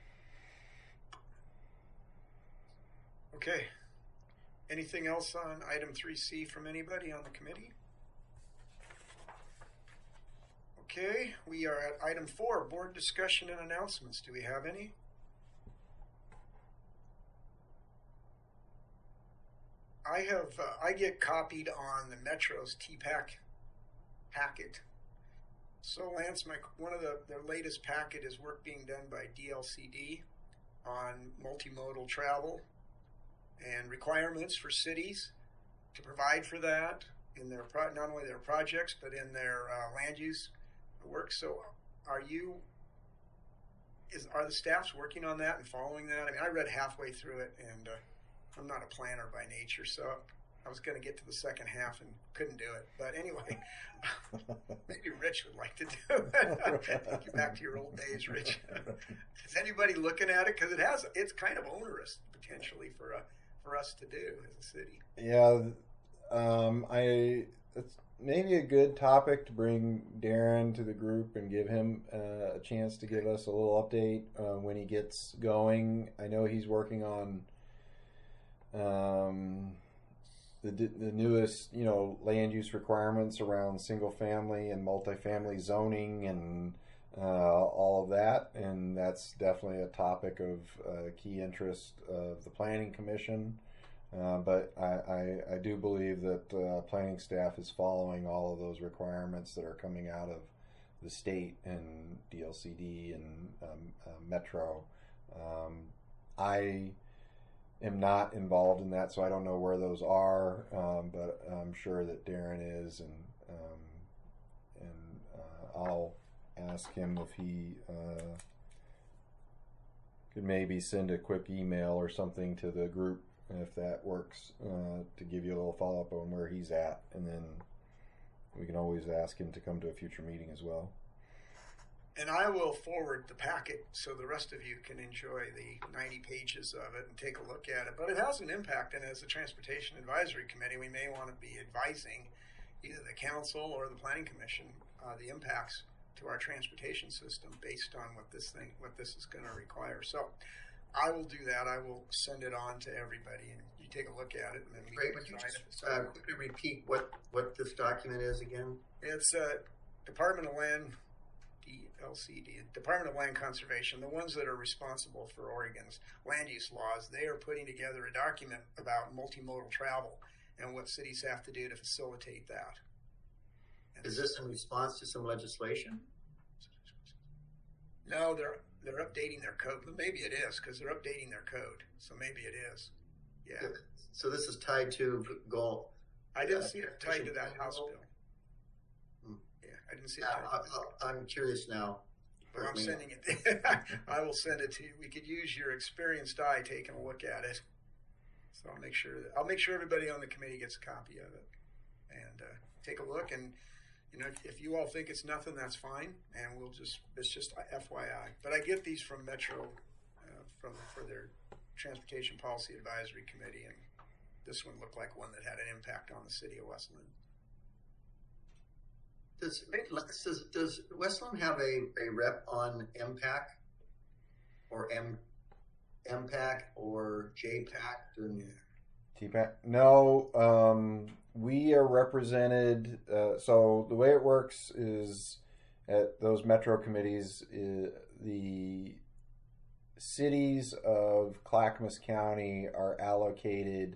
Okay. Anything else on item 3C from anybody on the committee? Okay, we are at item 4, board discussion and announcements. Do we have any? I get copied on the Metro's TPAC packet. So Lance, one of their latest packet is work being done by DLCD on multimodal travel and requirements for cities to provide for that in their not only their projects but in their land use work. So are the staffs working on that and following that? I mean, I read halfway through it, and I'm not a planner by nature, so I was going to get to the second half and couldn't do it. But anyway, maybe Rich would like to do it. Take you back to your old days, Rich. Is anybody looking at it? Because it's kind of onerous potentially for us to do as a city. Yeah, it's maybe a good topic to bring Darren to the group and give him a chance to give us a little update when he gets going. I know he's working on the newest, you know, land use requirements around single family and multifamily zoning and all of that, and that's definitely a topic of key interest of the Planning Commission. But I do believe that planning staff is following all of those requirements that are coming out of the state and DLCD and Metro. I am not involved in that, so I don't know where those are, but I'm sure that Darren is, and I'll ask him if he could maybe send a quick email or something to the group, if that works, to give you a little follow-up on where he's at, and then we can always ask him to come to a future meeting as well. And I will forward the packet so the rest of you can enjoy the 90 pages of it and take a look at it. But it has an impact, and as a Transportation Advisory Committee, we may want to be advising either the council or the Planning Commission the impacts to our transportation system based on what this is going to require. So I will do that. I will send it on to everybody, and you take a look at it. And then we Great. Would you just quickly repeat what this document is again? It's Department of Land, DLCD, Department of Land Conservation, the ones that are responsible for Oregon's land use laws. They are putting together a document about multimodal travel and what cities have to do to facilitate that. And is this in response to some legislation? No, they're updating their code. But maybe it is, because they're updating their code. So maybe it is. Yeah. So this is tied to goal. I didn't see it tied to that House bill. Yeah, I didn't see it tied to that. I'm curious now. Well, I'm sending it. I will send it to you. We could use your experienced eye taking a look at it. So I'll make sure everybody on the committee gets a copy of it and take a look. And if you all think it's nothing, that's fine, and it's just FYI. But I get these from Metro for their Transportation Policy Advisory Committee, and this one looked like one that had an impact on the city of West Linn. Does West Linn have a rep on MPAC or MPAC or JPAC? TPAC? No, we are represented. So the way it works is at those metro committees, the cities of Clackamas County are allocated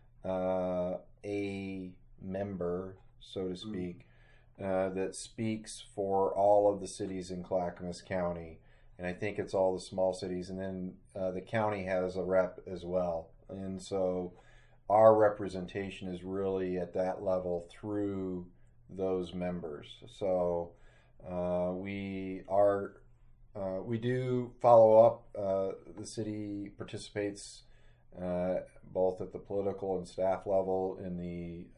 a member, so to speak, that speaks for all of the cities in Clackamas County. And I think it's all the small cities. And then the county has a rep as well. And so our representation is really at that level through those members. So we do follow up. The city participates both at the political and staff level in the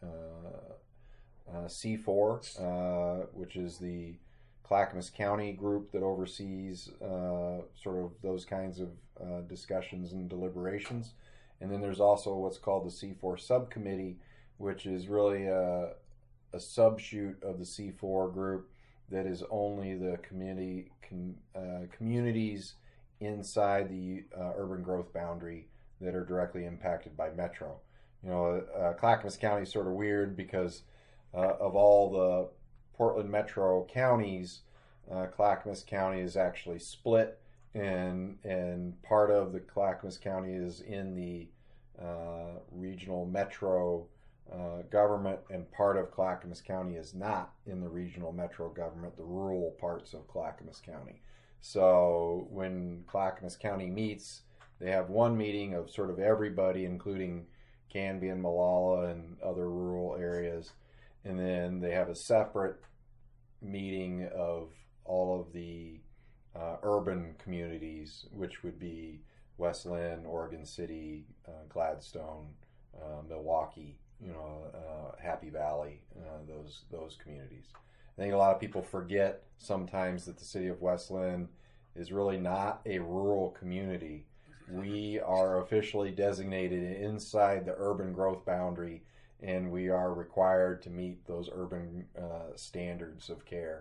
C4, which is the Clackamas County group that oversees sort of those kinds of discussions and deliberations. And then there's also what's called the C4 subcommittee, which is really a subshoot of the C4 group that is only the communities inside the urban growth boundary that are directly impacted by Metro. Clackamas County is sort of weird because of all the Portland Metro counties, Clackamas County is actually split, and part of the Clackamas County is in the regional metro government, and part of Clackamas County is not in the regional metro government, the rural parts of Clackamas County. So when Clackamas County meets, they have one meeting of sort of everybody, including Canby and Molalla and other rural areas, and then they have a separate meeting of all of the urban communities, which would be West Linn, Oregon City, Gladstone, Milwaukee, Happy Valley, those communities. I think a lot of people forget sometimes that the city of West Linn is really not a rural community. We are officially designated inside the urban growth boundary, and we are required to meet those urban standards of care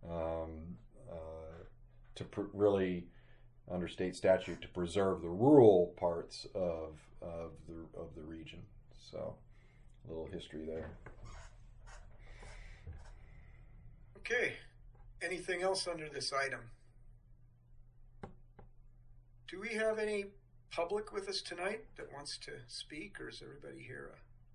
to really, under state statute, to preserve the rural parts of the region. So, a little history there. Okay. Anything else under this item? Do we have any public with us tonight that wants to speak, or is everybody here?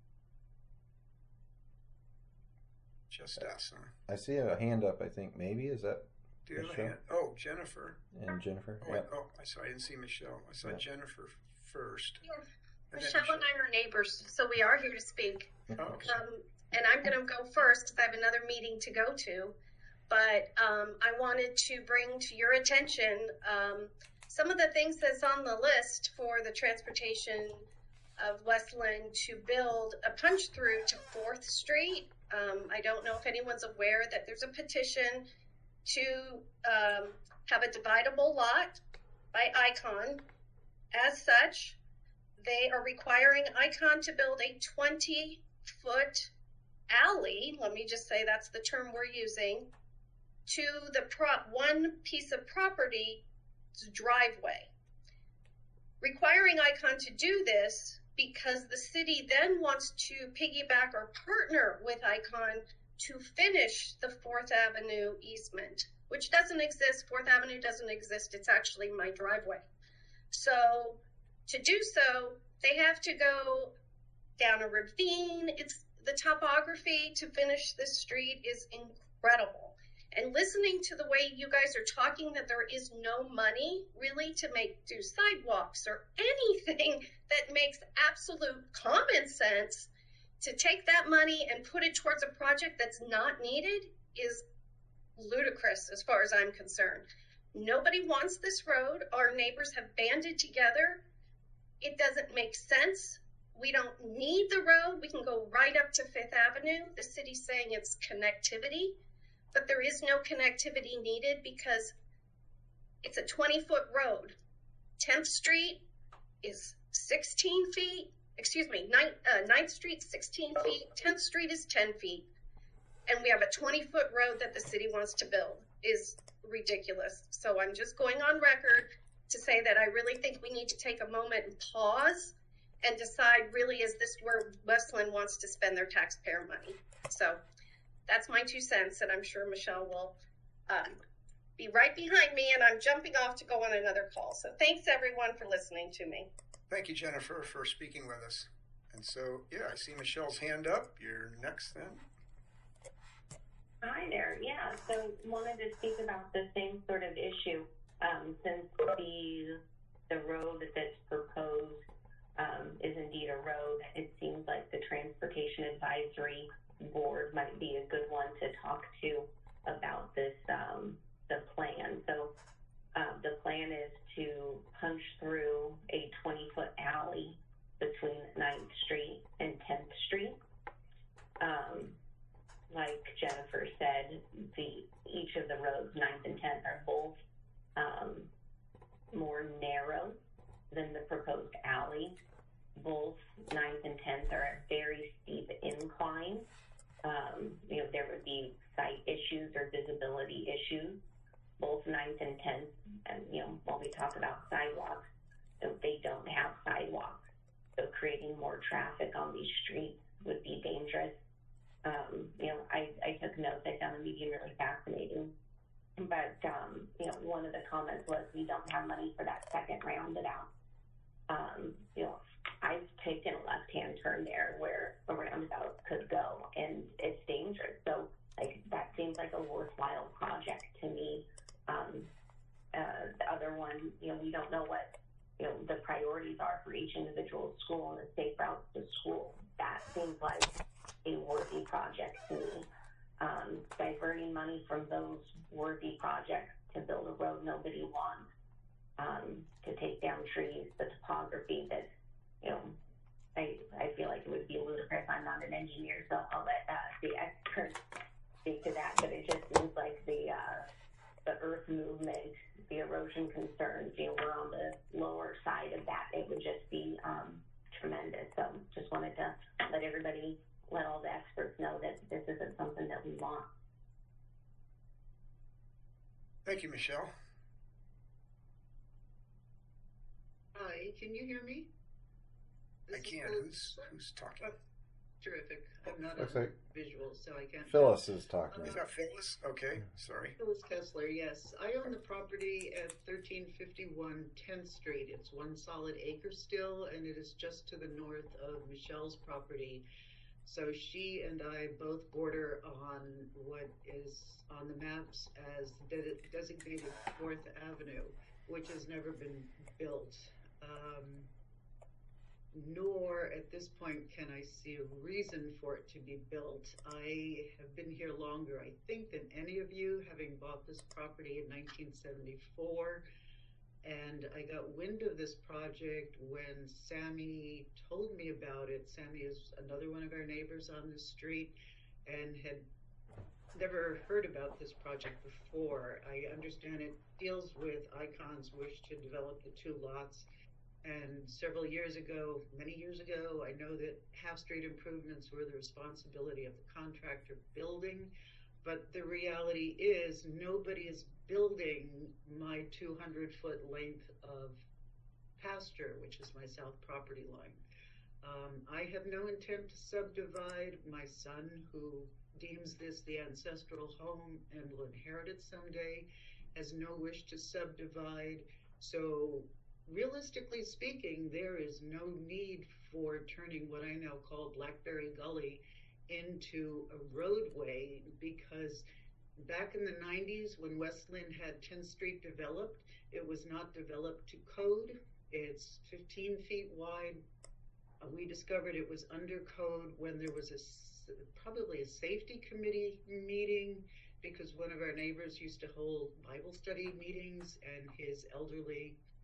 Just us, huh? I see a hand up, I think. Maybe. Is that Do you have Michelle? a hand? Oh, Jennifer. And Jennifer? Oh, wait, I didn't see Michelle. I saw Jennifer first. Yeah. And Michelle and I are neighbors, so we are here to speak. Oh, okay. And I'm going to go first because I have another meeting to go to. But I wanted to bring to your attention some of the things that's on the list for the transportation of West Linn to build a punch through to 4th Street. I don't know if anyone's aware that there's a petition to have a dividable lot by Icon. As such, they are requiring Icon to build a 20-foot alley, let me just say that's the term we're using, to the one piece of property driveway. Requiring Icon to do this because the city then wants to piggyback or partner with Icon to finish the 4th Avenue easement, which doesn't exist. 4th Avenue doesn't exist. It's actually my driveway. So to do so, they have to go down a ravine. It's the topography to finish this street is incredible. And listening to the way you guys are talking that there is no money really to do sidewalks or anything that makes absolute common sense to take that money and put it towards a project that's not needed is ludicrous as far as I'm concerned. Nobody wants this road. Our neighbors have banded together. It doesn't make sense we don't need the road. We can go right up to Fifth Avenue. The city's saying it's connectivity, but there is no connectivity needed because it's a 20-foot road. 10th Street is 16 feet. Excuse me, 9th Street, 16 feet. 10th Street is 10 feet. And we have a 20-foot road that the city wants to build. Is ridiculous. So I'm just going on record to say that I really think we need to take a moment and pause and decide, really, is this where Westland wants to spend their taxpayer money? So that's my 2 cents, and I'm sure Michelle will be right behind me, and I'm jumping off to go on another call. So thanks, everyone, for listening to me. Thank you, Jennifer, for speaking with us. And so, yeah, I see Michelle's hand up. You're next then. Hi there. Yeah, so wanted to speak about the same sort of issue. Since the road that's proposed is indeed a road, it seems like the Transportation Advisory Board might be a good one to talk to about this, the plan. So the plan is to punch through a 20-foot alley between 9th Street and 10th Street. Like Jennifer said, each of the roads, 9th and 10th, are both more narrow than the proposed alley. Both 9th and 10th are at very steep incline. There would be site issues or visibility issues. Both 9th and 10th, and while we talk about sidewalks, they don't have sidewalks. So creating more traffic on these streets would be dangerous. I took notes. I found the meeting really fascinating. But, one of the comments was we don't have money for that second roundabout. I've taken a left-hand turn there where a roundabout could go, and it's dangerous. So, that seems like a worthwhile project to me. The other one, we don't know what, the priorities are for each individual school and the safe routes to school. That seems like a worthy project to me. Diverting money from those worthy projects to build a road nobody wants, to take down trees, the topography that, I feel like it would be ludicrous. I'm not an engineer, so I'll let the experts speak to that, but it just seems like the earth movement, the erosion concerns, we're on the lower side of that. It would just be tremendous. So just wanted to let all the experts know that this isn't something that we want. Thank you, Michelle. Hi, can you hear me? I can. Who's talking? Oh, terrific. I'm not Looks on like visual, so I can't. Phyllis is talking. Is that Phyllis? Okay, sorry. Phyllis Kessler, yes. I own the property at 1351 10th Street. It's one solid acre still, and it is just to the north of Michelle's property. So she and I both border on what is on the maps as designated 4th Avenue, which has never been built. Nor at this point can I see a reason for it to be built. I have been here longer, I think, than any of you, having bought this property in 1974. And I got wind of this project when Sammy told me about it. Sammy is another one of our neighbors on the street and had never heard about this project before. I understand it deals with Icon's wish to develop the 2 lots. And several years ago, many years ago, I know that Half Street improvements were the responsibility of the contractor building. But the reality is nobody is building my 200-foot length of pasture, which is my south property line. I have no intent to subdivide. My son, who deems this the ancestral home and will inherit it someday, has no wish to subdivide. So realistically speaking, there is no need for turning what I now call Blackberry Gully into a roadway, because back in the 90s when Westland had 10th Street developed, it was not developed to code. It's 15 feet wide. We discovered it was under code when there was probably a safety committee meeting, because one of our neighbors used to hold Bible study meetings and his elderly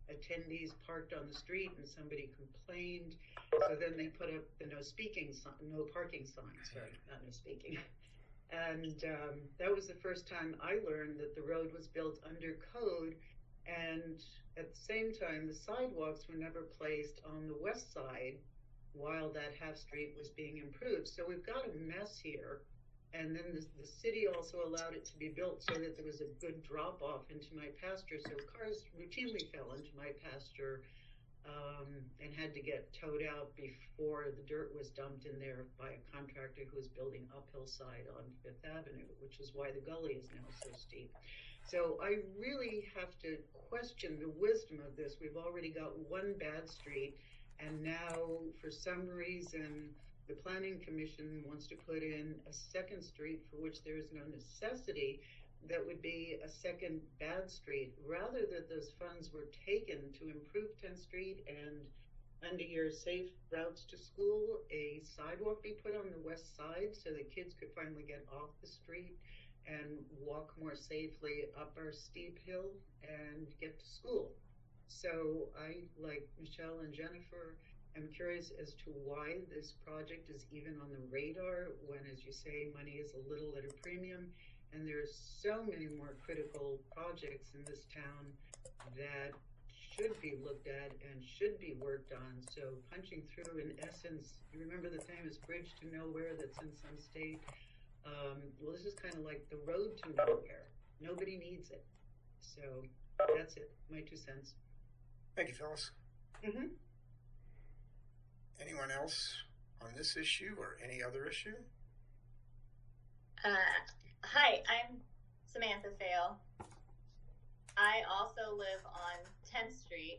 attendees parked on the street and somebody complained. So then they put up the no parking sign. Sorry, not no speaking. And that was the first time I learned that the road was built under code. And at the same time, the sidewalks were never placed on the west side while that half street was being improved. So we've got a mess here. And then the city also allowed it to be built so that there was a good drop off into my pasture. So cars routinely fell into my pasture and had to get towed out before the dirt was dumped in there by a contractor who was building uphill side on Fifth Avenue, which is why the gully is now so steep. So I really have to question the wisdom of this. We've already got one bad street, and now for some reason the Planning Commission wants to put in a second street for which there is no necessity. That would be a second bad street, rather that those funds were taken to improve 10th Street and under your safe routes to school, a sidewalk be put on the west side so that kids could finally get off the street and walk more safely up our steep hill and get to school. So I, like Michelle and Jennifer, I'm curious as to why this project is even on the radar when, as you say, money is a little at a premium. And there's so many more critical projects in this town that should be looked at and should be worked on. So punching through, in essence, you remember the famous Bridge to Nowhere that's in some state? Well, this is kind of like the road to nowhere. Nobody needs it. So that's it, my 2 cents. Thank you, Phyllis. Mm-hmm. Anyone else on this issue or any other issue? Hi, I'm Samantha Fail. I also live on 10th Street.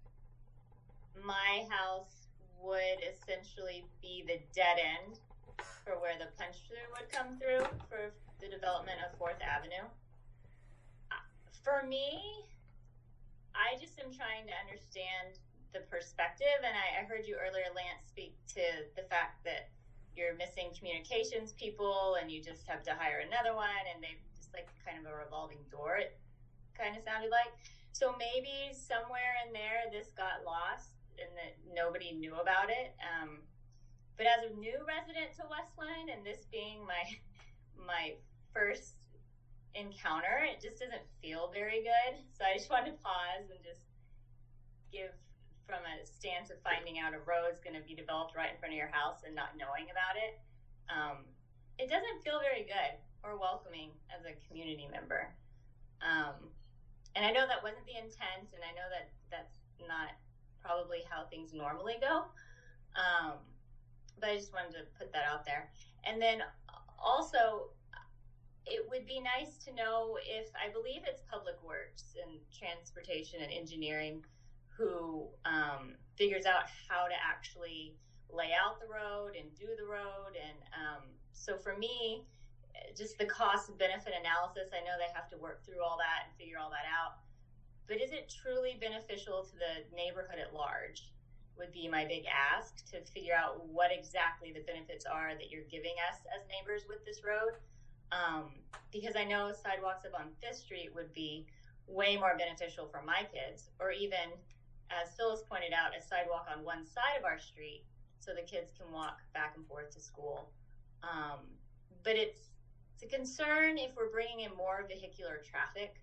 My house would essentially be the dead end for where the punch through would come through for the development of 4th Avenue. For me, I just am trying to understand the perspective, and I heard you earlier, Lance, speak to the fact that you're missing communications people and you just have to hire another one, and they just like kind of a revolving door, it kind of sounded like. So maybe somewhere in there this got lost and that nobody knew about it. But as a new resident to Westland, and this being my first encounter, it just doesn't feel very good. So I just wanted to pause and just give from a stance of finding out a road's going to be developed right in front of your house and not knowing about it. It doesn't feel very good or welcoming as a community member. And I know that wasn't the intent, and I know that that's not probably how things normally go. But I just wanted to put that out there. And then also, it would be nice to know if, I believe it's Public Works and Transportation and Engineering who figures out how to actually lay out the road and do the road. And so for me, just the cost benefit analysis, I know they have to work through all that and figure all that out. But is it truly beneficial to the neighborhood at large would be my big ask, to figure out what exactly the benefits are that you're giving us as neighbors with this road. Because I know sidewalks up on 5th Street would be way more beneficial for my kids, or even, as Phyllis pointed out, a sidewalk on one side of our street so the kids can walk back and forth to school. But it's a concern if we're bringing in more vehicular traffic.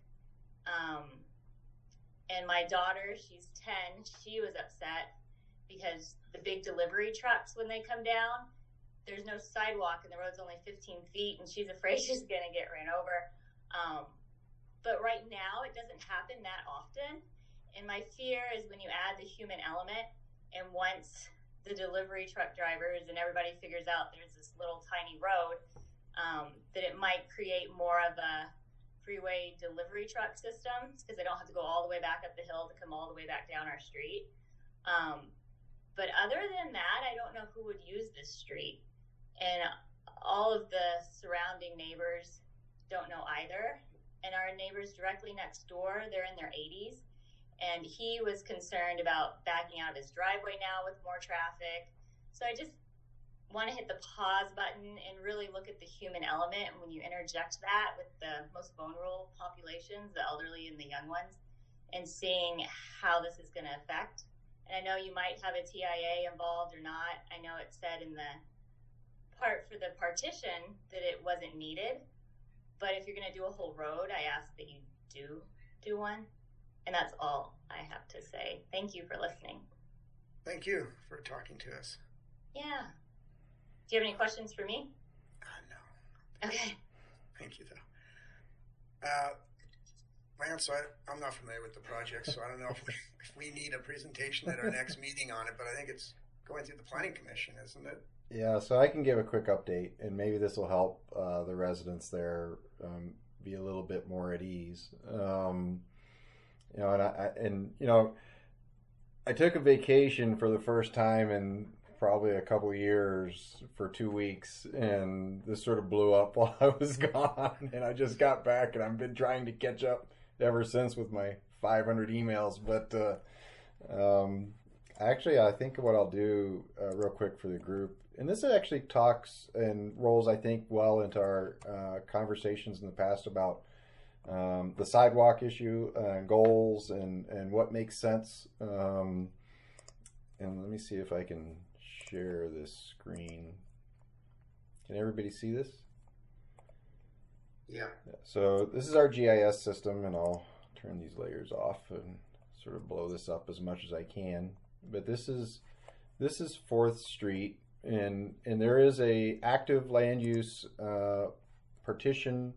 And my daughter, she's 10, she was upset because the big delivery trucks, when they come down, there's no sidewalk and the road's only 15 feet and she's afraid she's going to get ran over. But right now it doesn't happen that often. And my fear is when you add the human element, and once the delivery truck drivers and everybody figures out there's this little tiny road, that it might create more of a freeway delivery truck system, because they don't have to go all the way back up the hill to come all the way back down our street. But other than that, I don't know who would use this street. And all of the surrounding neighbors don't know either. And our neighbors directly next door, they're in their 80s. And he was concerned about backing out of his driveway now with more traffic. So I just want to hit the pause button and really look at the human element. And when you interject that with the most vulnerable populations, the elderly and the young ones, and seeing how this is going to affect. And I know you might have a TIA involved or not. I know it said in the part for the partition that it wasn't needed, but if you're going to do a whole road, I ask that you do one. And that's all I have to say. Thank you for listening. Thank you for talking to us. Yeah. Do you have any questions for me? No. Okay. Thank you, though. Lance, I'm not familiar with the project, so I don't know if we need a presentation at our next meeting on it, but I think it's going through the Planning Commission, isn't it? Yeah, so I can give a quick update, and maybe this will help the residents there be a little bit more at ease. You know, I took a vacation for the first time in probably a couple of years for 2 weeks, and this sort of blew up while I was gone, and I just got back, and I've been trying to catch up ever since with my 500 emails. But actually, I think what I'll do real quick for the group, and this actually talks and rolls, I think, well into our conversations in the past about the sidewalk issue, goals, and what makes sense. And let me see if I can share this screen. Can everybody see this? Yeah. So this is our GIS system, and I'll turn these layers off and sort of blow this up as much as I can. But this is 4th Street, and there is a active land use partition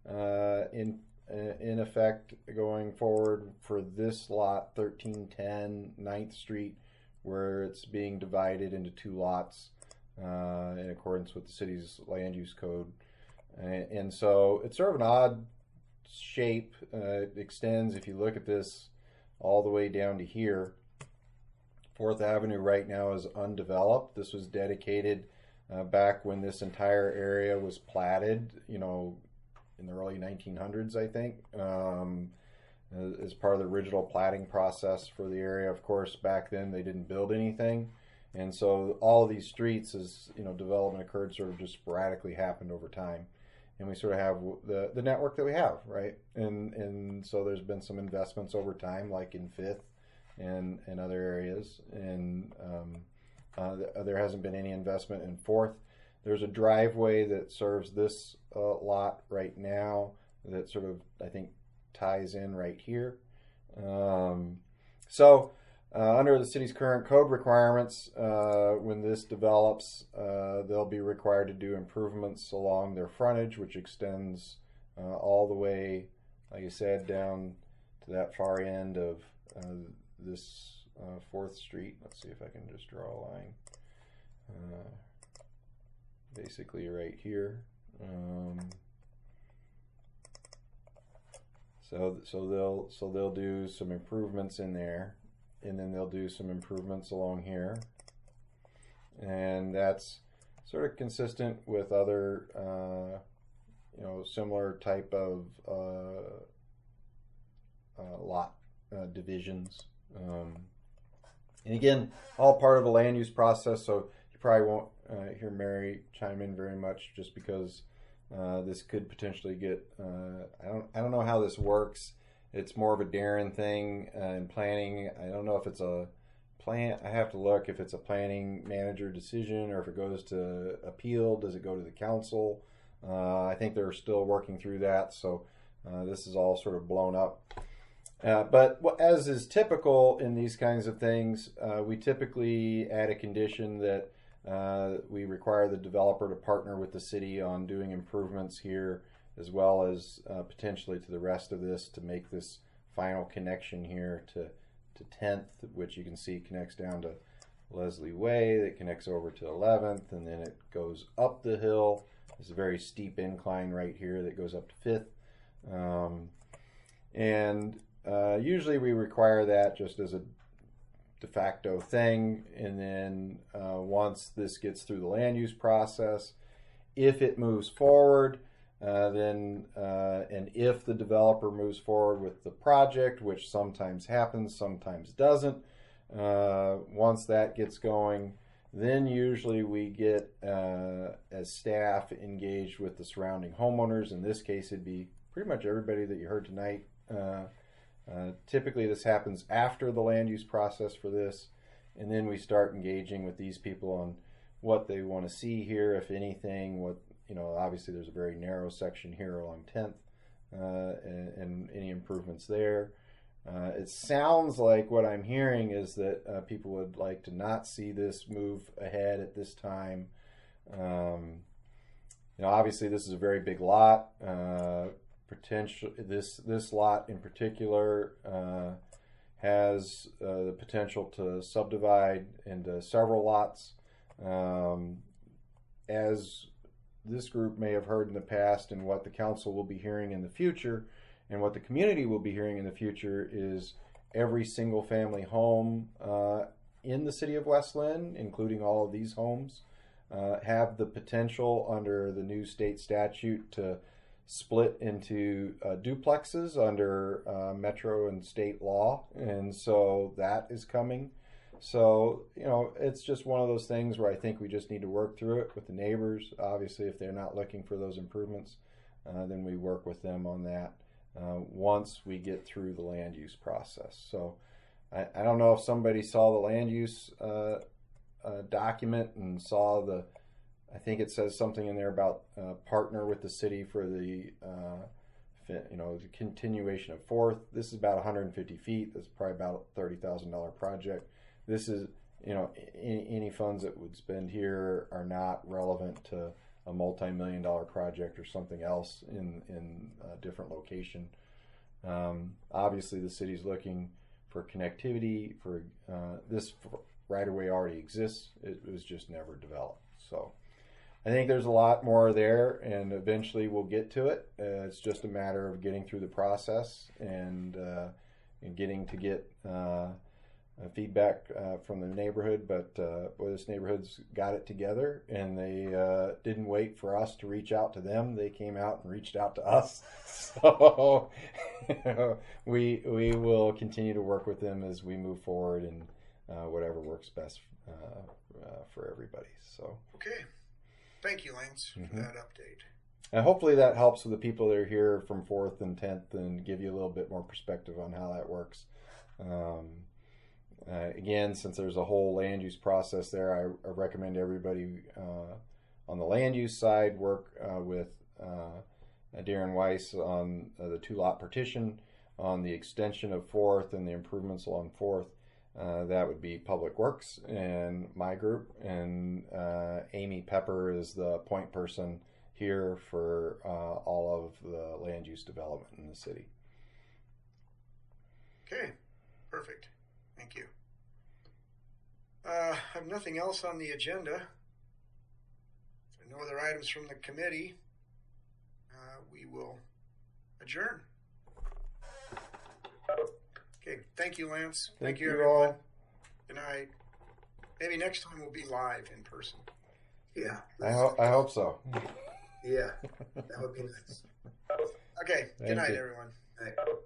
in effect going forward for this lot, 1310 9th Street, where it's being divided into 2 lots in accordance with the city's land use code. And so it's sort of an odd shape. It extends, if you look at this, all the way down to here. 4th Avenue right now is undeveloped. This was dedicated back when this entire area was platted, you know, in the early 1900s, I think, as part of the original platting process for the area. Of course, back then they didn't build anything. And so all of these streets, as you know, development occurred, sort of just sporadically happened over time. And we sort of have the network that we have, right? And so there's been some investments over time, like in 5th and other areas. And there hasn't been any investment in 4th. There's a driveway that serves this lot right now that sort of, I think, ties in right here. Under the city's current code requirements, when this develops, they'll be required to do improvements along their frontage, which extends all the way, like I said, down to that far end of this 4th Street. Let's see if I can just draw a line. Basically right here. So they'll do some improvements in there, and then they'll do some improvements along here, and that's sort of consistent with other similar type of lot divisions, and again, all part of a land use process. So you probably won't hear Mary chime in very much, just because this could potentially get I don't know how this works. It's more of a Darren thing in planning. I don't know if it's a plan. I have to look if it's a planning manager decision or if it goes to appeal. Does it go to the council? I think they're still working through that. So this is all sort of blown up. But as is typical in these kinds of things, we typically add a condition that we require the developer to partner with the city on doing improvements here, as well as potentially to the rest of this, to make this final connection here to 10th, which you can see connects down to Leslie Way, that connects over to 11th, and then it goes up the hill. There's a very steep incline right here that goes up to 5th. Usually we require that just as a de facto thing, and then once this gets through the land use process, if it moves forward, and if the developer moves forward with the project, which sometimes happens, sometimes doesn't, once that gets going, then usually we get, as staff, engaged with the surrounding homeowners. In this case, it'd be pretty much everybody that you heard tonight Typically, this happens after the land use process for this, and then we start engaging with these people on what they want to see here, if anything. What, you know, obviously there's a very narrow section here along 10th, and any improvements there. It sounds like what I'm hearing is that people would like to not see this move ahead at this time. You know, obviously this is a very big lot. This lot in particular has the potential to subdivide into several lots. As this group may have heard in the past, and what the council will be hearing in the future, and what the community will be hearing in the future, is every single family home in the city of West Linn, including all of these homes, have the potential under the new state statute to split into duplexes under metro and state law, and so that is coming. So, you know, it's just one of those things where I think we just need to work through it with the neighbors. Obviously, if they're not looking for those improvements, then we work with them on that once we get through the land use process. So I don't know if somebody saw the land use document and saw the, I think it says something in there about partner with the city for the, you know, the continuation of 4th. This is about 150 feet. That's probably about a $30,000 project. This is, you know, any funds that would spend here are not relevant to a multi-million-dollar project or something else in a different location. Obviously, the city's looking for connectivity. For this right-of-way already exists. It was just never developed. So I think there's a lot more there, and eventually we'll get to it. It's just a matter of getting through the process and getting to get feedback from the neighborhood. But boy, this neighborhood's got it together, and they didn't wait for us to reach out to them. They came out and reached out to us. So we will continue to work with them as we move forward, and whatever works best for everybody. So okay. Thank you, Lance, for that update. And hopefully that helps with the people that are here from 4th and 10th and give you a little bit more perspective on how that works. Again, since there's a whole land use process there, I recommend everybody on the land use side work with Darren Weiss on the 2-lot partition, on the extension of 4th and the improvements along 4th. That would be Public Works and my group, and Amy Pepper is the point person here for all of the land use development in the city. Okay, perfect. Thank you. I have nothing else on the agenda. If there are no other items from the committee, we will adjourn. Okay, thank you, Lance. Thank you, everyone. all. Good night. Maybe next time we'll be live in person. Yeah. I hope so. Yeah, that would be nice. Okay, good Thank night, you. everyone. All right.